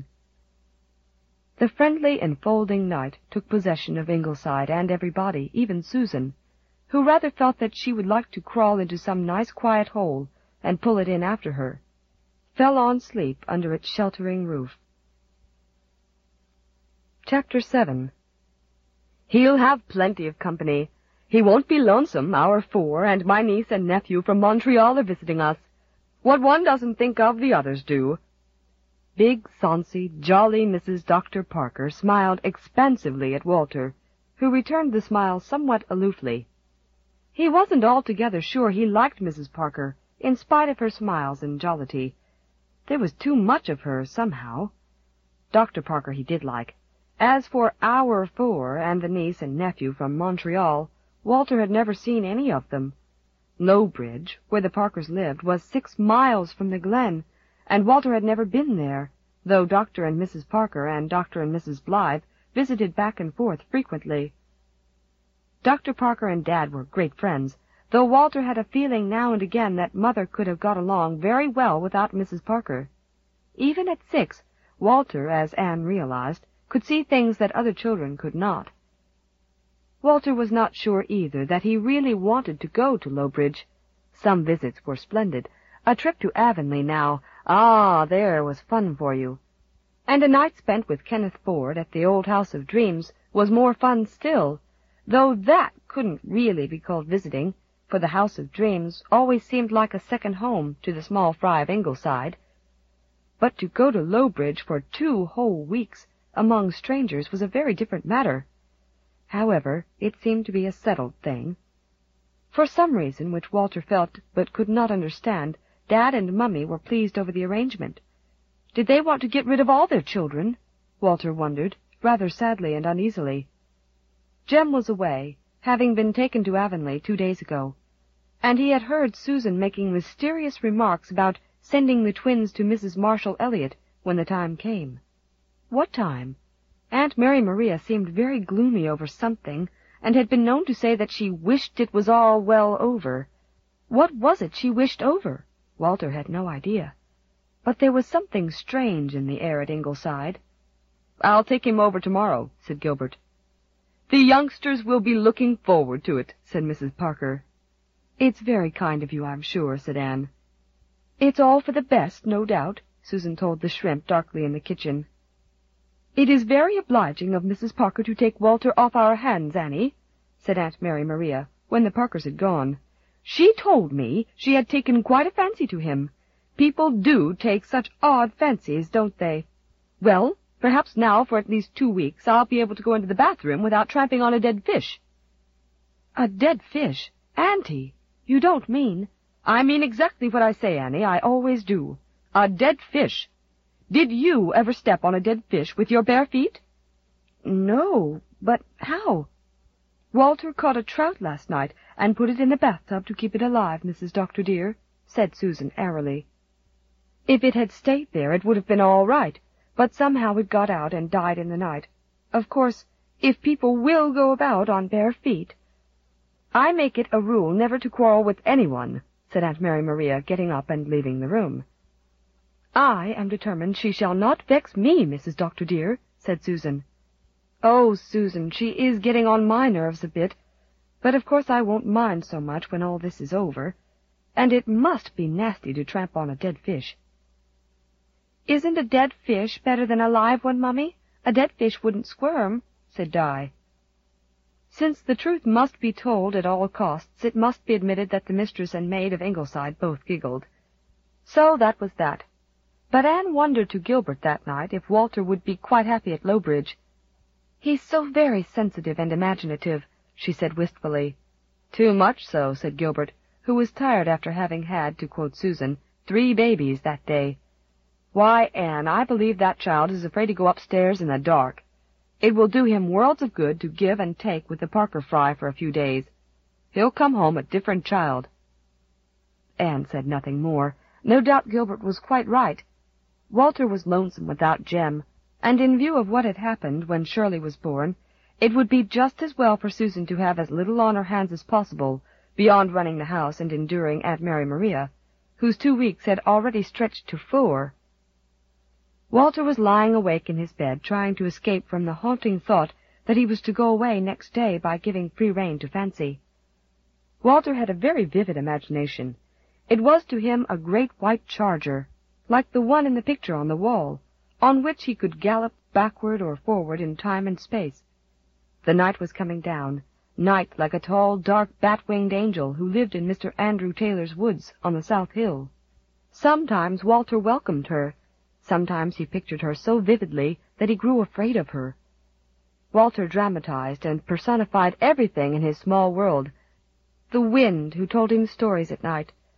The friendly, enfolding night took possession of Ingleside and everybody, even Susan, who rather felt that she would like to crawl into some nice quiet hole and pull it in after her, fell on sleep under its sheltering roof. Chapter seven. "He'll have plenty of company. He won't be lonesome, our four, and my niece and nephew from Montreal are visiting us. What one doesn't think of, the others do." Big, sonsy, jolly Missus Doctor Parker smiled expansively at Walter, who returned the smile somewhat aloofly. He wasn't altogether sure he liked Missus Parker, in spite of her smiles and jollity. There was too much of her, somehow. Doctor Parker he did like. As for our four and the niece and nephew from Montreal, Walter had never seen any of them. Lowbridge, where the Parkers lived, was six miles from the Glen, and Walter had never been there, though Doctor and Missus Parker and Doctor and Missus Blythe visited back and forth frequently. Doctor Parker and Dad were great friends, though Walter had a feeling now and again that Mother could have got along very well without Missus Parker. Even at six, Walter, as Anne realized, could see things that other children could not. Walter was not sure either that he really wanted to go to Lowbridge. Some visits were splendid. A trip to Avonlea now, ah, there was fun for you. And a night spent with Kenneth Ford at the old House of Dreams was more fun still, though that couldn't really be called visiting, for the House of Dreams always seemed like a second home to the small fry of Ingleside. But to go to Lowbridge for two whole weeks among strangers was a very different matter. However, it seemed to be a settled thing. For some reason which Walter felt but could not understand, Dad and Mummy were pleased over the arrangement. Did they want to get rid of all their children? Walter wondered, rather sadly and uneasily. Jem was away, having been taken to Avonlea two days ago, and he had heard Susan making mysterious remarks about sending the twins to Missus Marshall Elliott when the time came. What time? Aunt Mary Maria seemed very gloomy over something, and had been known to say that she wished it was all well over. What was it she wished over? Walter had no idea. But there was something strange in the air at Ingleside. "I'll take him over tomorrow," said Gilbert. "The youngsters will be looking forward to it," said Missus Parker. "It's very kind of you, I'm sure," said Anne. "It's all for the best, no doubt," Susan told the shrimp darkly in the kitchen. "It is very obliging of Missus Parker to take Walter off our hands, Annie," said Aunt Mary Maria, when the Parkers had gone. "She told me she had taken quite a fancy to him. People do take such odd fancies, don't they? Well, perhaps now for at least two weeks I'll be able to go into the bathroom without tramping on a dead fish." "A dead fish? Auntie, you don't mean—" "I mean exactly what I say, Annie. I always do. A dead fish. Did you ever step on a dead fish with your bare feet?" "No, but how?" "Walter caught a trout last night and put it in the bathtub to keep it alive, Missus Doctor dear," said Susan airily. "If it had stayed there, it would have been all right, but somehow it got out and died in the night. Of course, if people will go about on bare feet—" "I make it a rule never to quarrel with anyone," said Aunt Mary Maria, getting up and leaving the room. "I am determined she shall not vex me, Missus Doctor dear," said Susan. "Oh, Susan, she is getting on my nerves a bit, but of course I won't mind so much when all this is over. And it must be nasty to tramp on a dead fish." "Isn't a dead fish better than a live one, Mummy? A dead fish wouldn't squirm," said Di. Since the truth must be told at all costs, it must be admitted that the mistress and maid of Ingleside both giggled. So that was that. But Anne wondered to Gilbert that night if Walter would be quite happy at Lowbridge. "He's so very sensitive and imaginative," she said wistfully. "Too much so," said Gilbert, who was tired after having had, to quote Susan, three babies that day. "Why, Anne, I believe that child is afraid to go upstairs in the dark. It will do him worlds of good to give and take with the Parker fry for a few days. He'll come home a different child." Anne said nothing more. No doubt Gilbert was quite right. Walter was lonesome without Jem, and in view of what had happened when Shirley was born, it would be just as well for Susan to have as little on her hands as possible, beyond running the house and enduring Aunt Mary Maria, whose two weeks had already stretched to four. Walter was lying awake in his bed, trying to escape from the haunting thought that he was to go away next day by giving free rein to fancy. Walter had a very vivid imagination. It was to him a great white charger, like the one in the picture on the wall, on which he could gallop backward or forward in time and space. The night was coming down, night like a tall, dark, bat-winged angel who lived in Mister Andrew Taylor's woods on the South Hill. Sometimes Walter welcomed her. Sometimes he pictured her so vividly that he grew afraid of her. Walter dramatized and personified everything in his small world. The wind who told him stories at night,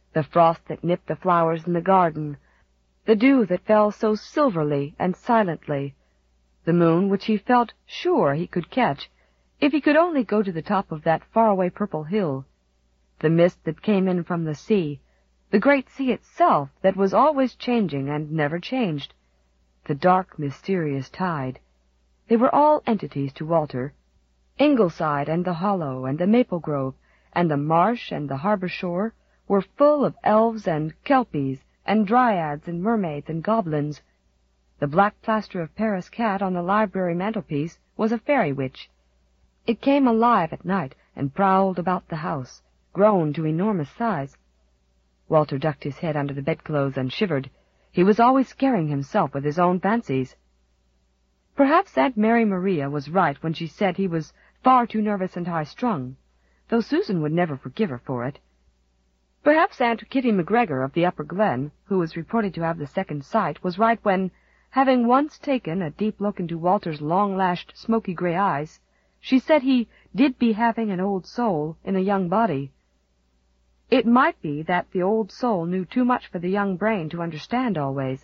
the frost that nipped the flowers in the garden, the dew that fell so silverly and silently, the moon which he felt sure he could catch if he could only go to the top of that faraway purple hill, the mist that came in from the sea, the great sea itself that was always changing and never changed, the dark, mysterious tide. They were all entities to Walter. Ingleside and the Hollow and the Maple Grove and the marsh and the harbor shore were full of elves and kelpies and dryads and mermaids and goblins. The black plaster of Paris cat on the library mantelpiece was a fairy witch. It came alive at night and prowled about the house, grown to enormous size. Walter ducked his head under the bedclothes and shivered. He was always scaring himself with his own fancies. Perhaps Aunt Mary Maria was right when she said he was far too nervous and high-strung, though Susan would never forgive her for it. Perhaps Aunt Kitty McGregor of the Upper Glen, who was reported to have the second sight, was right when, having once taken a deep look into Walter's long-lashed, smoky gray eyes, she said he did be having an old soul in a young body. It might be that the old soul knew too much for the young brain to understand always.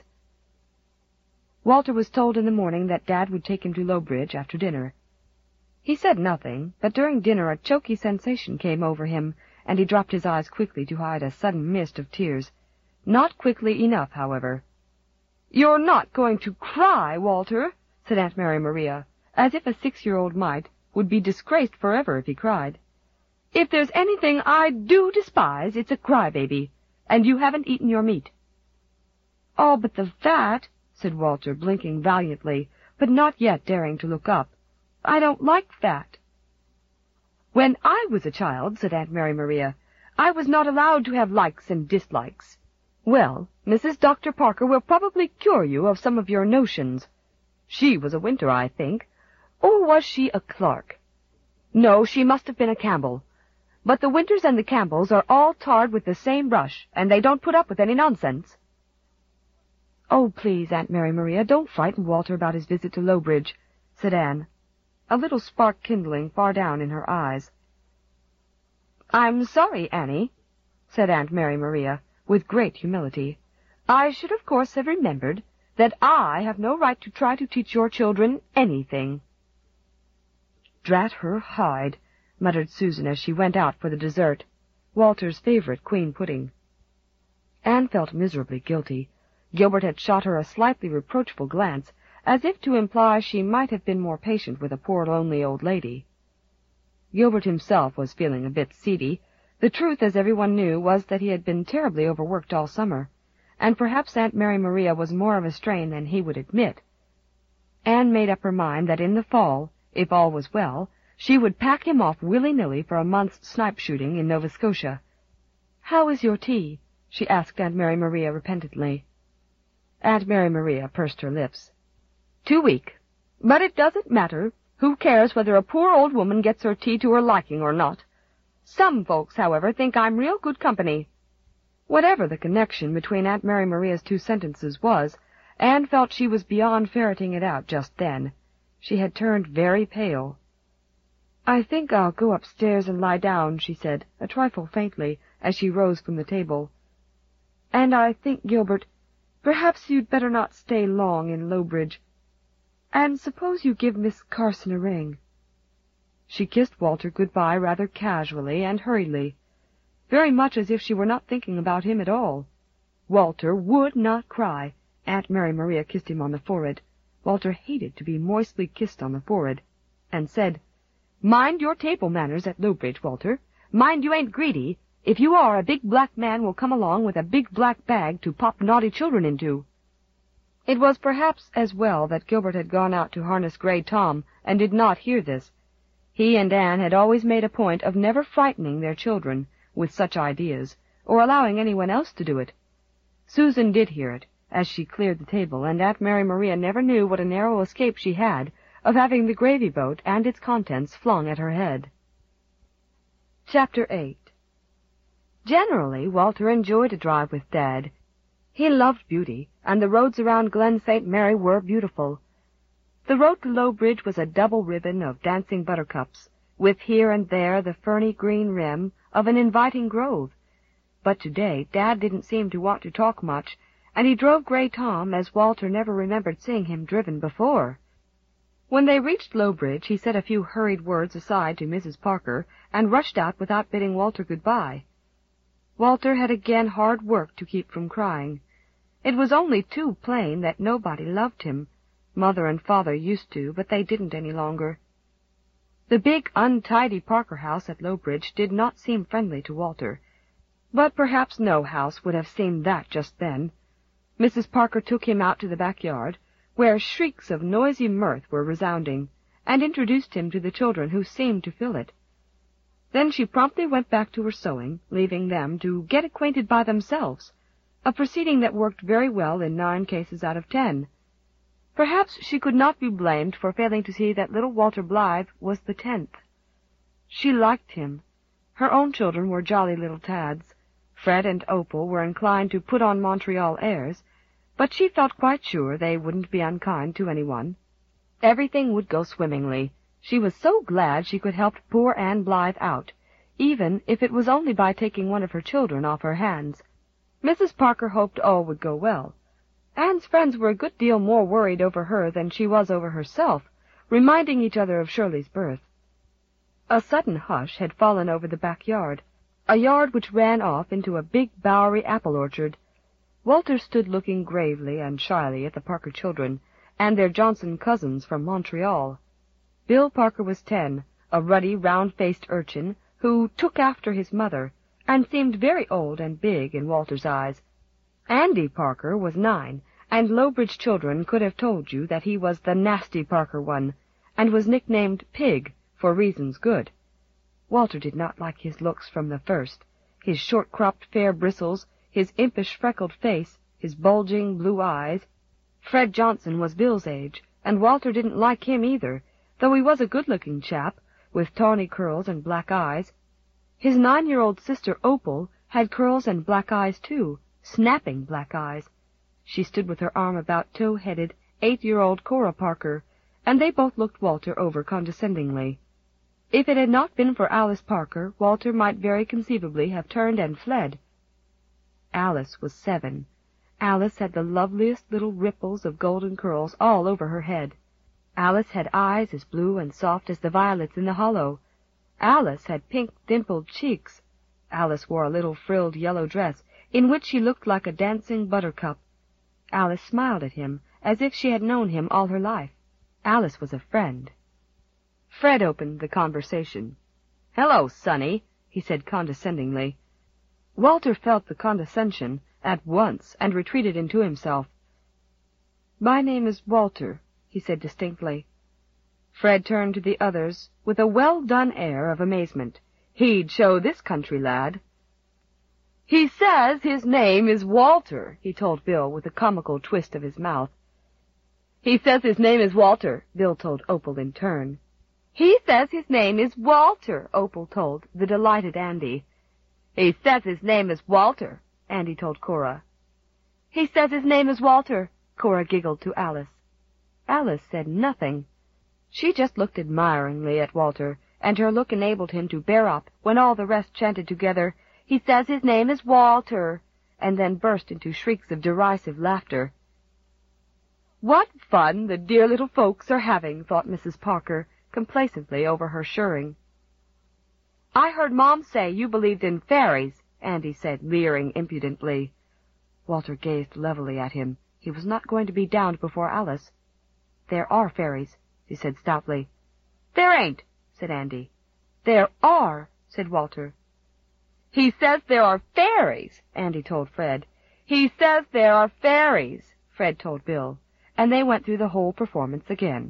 Walter was told in the morning that Dad would take him to Lowbridge after dinner. He said nothing, but during dinner a choky sensation came over him, and he dropped his eyes quickly to hide a sudden mist of tears. Not quickly enough, however. "You're not going to cry, Walter," said Aunt Mary Maria, as if a six-year-old mite would be disgraced forever if he cried. "If there's anything I do despise, it's a crybaby, and you haven't eaten your meat." "Oh, but the fat," said Walter, blinking valiantly, but not yet daring to look up. "I don't like fat." "When I was a child," said Aunt Mary Maria, "I was not allowed to have likes and dislikes. Well, Missus Doctor Parker will probably cure you of some of your notions. She was a Winter, I think. Or was she a Clark? No, she must have been a Campbell. But the Winters and the Campbells are all tarred with the same brush, and they don't put up with any nonsense." "Oh, please, Aunt Mary Maria, don't frighten Walter about his visit to Lowbridge," said Anne, a little spark kindling far down in her eyes. "I'm sorry, Annie," said Aunt Mary Maria, with great humility. "I should of course have remembered that I have no right to try to teach your children anything." "Drat her hide," muttered Susan as she went out for the dessert, Walter's favorite queen pudding. Anne felt miserably guilty. Gilbert had shot her a slightly reproachful glance, as if to imply she might have been more patient with a poor lonely old lady. Gilbert himself was feeling a bit seedy. The truth, as everyone knew, was that he had been terribly overworked all summer, and perhaps Aunt Mary Maria was more of a strain than he would admit. Anne made up her mind that in the fall, if all was well, she would pack him off willy-nilly for a month's snipe-shooting in Nova Scotia. "How is your tea?" she asked Aunt Mary Maria repentantly. Aunt Mary Maria pursed her lips. "Too weak. But it doesn't matter. Who cares whether a poor old woman gets her tea to her liking or not? Some folks, however, think I'm real good company." Whatever the connection between Aunt Mary Maria's two sentences was, Anne felt she was beyond ferreting it out just then. She had turned very pale. "I think I'll go upstairs and lie down," she said, a trifle faintly, as she rose from the table. "And I think, Gilbert, perhaps you'd better not stay long in Lowbridge. And suppose you give Miss Carson a ring." She kissed Walter good-bye rather casually and hurriedly, very much as if she were not thinking about him at all. Walter would not cry. Aunt Mary Maria kissed him on the forehead. Walter hated to be moistly kissed on the forehead, and said, "Mind your table manners at Lowbridge, Walter. Mind you ain't greedy. If you are, a big black man will come along with a big black bag to pop naughty children into." It was perhaps as well that Gilbert had gone out to harness Grey Tom and did not hear this. He and Anne had always made a point of never frightening their children with such ideas, or allowing anyone else to do it. Susan did hear it, as she cleared the table, and Aunt Mary Maria never knew what a narrow escape she had of having the gravy boat and its contents flung at her head. Chapter eight. Generally, Walter enjoyed a drive with Dad. He loved beauty, and the roads around Glen Saint Mary were beautiful. The road to Lowbridge was a double ribbon of dancing buttercups, with here and there the ferny green rim of an inviting grove. But today Dad didn't seem to want to talk much, and he drove Gray Tom as Walter never remembered seeing him driven before. When they reached Lowbridge, he said a few hurried words aside to Missus Parker and rushed out without bidding Walter good-bye. Walter had again hard work to keep from crying. It was only too plain that nobody loved him. Mother and Father used to, but they didn't any longer. The big, untidy Parker house at Lowbridge did not seem friendly to Walter, but perhaps no house would have seemed that just then. Missus Parker took him out to the backyard, where shrieks of noisy mirth were resounding, and introduced him to the children who seemed to fill it. Then she promptly went back to her sewing, leaving them to get acquainted by themselves, a proceeding that worked very well in nine cases out of ten. Perhaps she could not be blamed for failing to see that little Walter Blythe was the tenth. She liked him. Her own children were jolly little tads. Fred and Opal were inclined to put on Montreal airs, but she felt quite sure they wouldn't be unkind to anyone. Everything would go swimmingly. She was so glad she could help poor Anne Blythe out, even if it was only by taking one of her children off her hands. Missus Parker hoped all would go well. Anne's friends were a good deal more worried over her than she was over herself, reminding each other of Shirley's birth. A sudden hush had fallen over the backyard, a yard which ran off into a big bowery apple orchard. Walter stood looking gravely and shyly at the Parker children, and their Johnson cousins from Montreal. Bill Parker was ten, a ruddy, round-faced urchin, who took after his mother, and seemed very old and big in Walter's eyes. Andy Parker was nine, and Lowbridge children could have told you that he was the nasty Parker one, and was nicknamed Pig, for reasons good. Walter did not like his looks from the first. His short-cropped fair bristles, his impish freckled face, his bulging blue eyes. Fred Johnson was Bill's age, and Walter didn't like him either, though he was a good-looking chap, with tawny curls and black eyes. His nine-year-old sister Opal had curls and black eyes too, snapping black eyes. She stood with her arm about tow-headed, eight-year-old Cora Parker, and they both looked Walter over condescendingly. If it had not been for Alice Parker, Walter might very conceivably have turned and fled. Alice was seven. Alice had the loveliest little ripples of golden curls all over her head. Alice had eyes as blue and soft as the violets in the hollow. Alice had pink, dimpled cheeks. Alice wore a little frilled yellow dress, in which she looked like a dancing buttercup. Alice smiled at him, as if she had known him all her life. Alice was a friend. Fred opened the conversation. "Hello, Sonny," he said condescendingly. Walter felt the condescension at once and retreated into himself. "My name is Walter," he said distinctly. Fred turned to the others with a well-done air of amazement. He'd show this country lad. "He says his name is Walter," he told Bill with a comical twist of his mouth. "He says his name is Walter," Bill told Opal in turn. "He says his name is Walter," Opal told the delighted Andy. "He says his name is Walter," Andy told Cora. "He says his name is Walter," Cora giggled to Alice. Alice said nothing. She just looked admiringly at Walter, and her look enabled him to bear up when all the rest chanted together, "He says his name is Walter," and then burst into shrieks of derisive laughter. "What fun the dear little folks are having," thought Missus Parker complacently over her shirring. "I heard Mom say you believed in fairies," Andy said, leering impudently. Walter gazed levelly at him. He was not going to be downed before Alice. "There are fairies," he said stoutly. "There ain't," said Andy. "There are," said Walter. "He says there are fairies," Andy told Fred. "He says there are fairies," Fred told Bill, and they went through the whole performance again.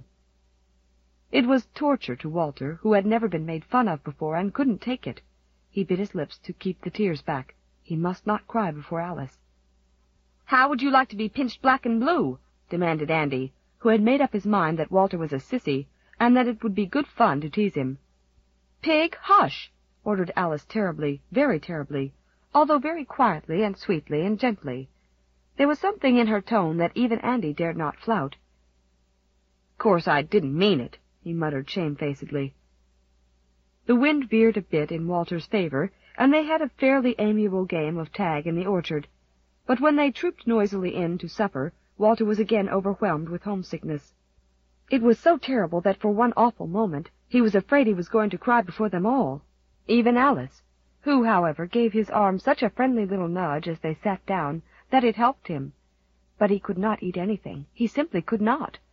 It was torture to Walter, who had never been made fun of before and couldn't take it. He bit his lips to keep the tears back. He must not cry before Alice. "How would you like to be pinched black and blue?" demanded Andy, who had made up his mind that Walter was a sissy, and that it would be good fun to tease him. "Pig, hush!" ordered Alice terribly, very terribly, although very quietly and sweetly and gently. There was something in her tone that even Andy dared not flout. "Course I didn't mean it," he muttered shamefacedly. The wind veered a bit in Walter's favor, and they had a fairly amiable game of tag in the orchard. But when they trooped noisily in to supper, Walter was again overwhelmed with homesickness. It was so terrible that for one awful moment he was afraid he was going to cry before them all, even Alice, who, however, gave his arm such a friendly little nudge as they sat down that it helped him. But he could not eat anything. He simply could not.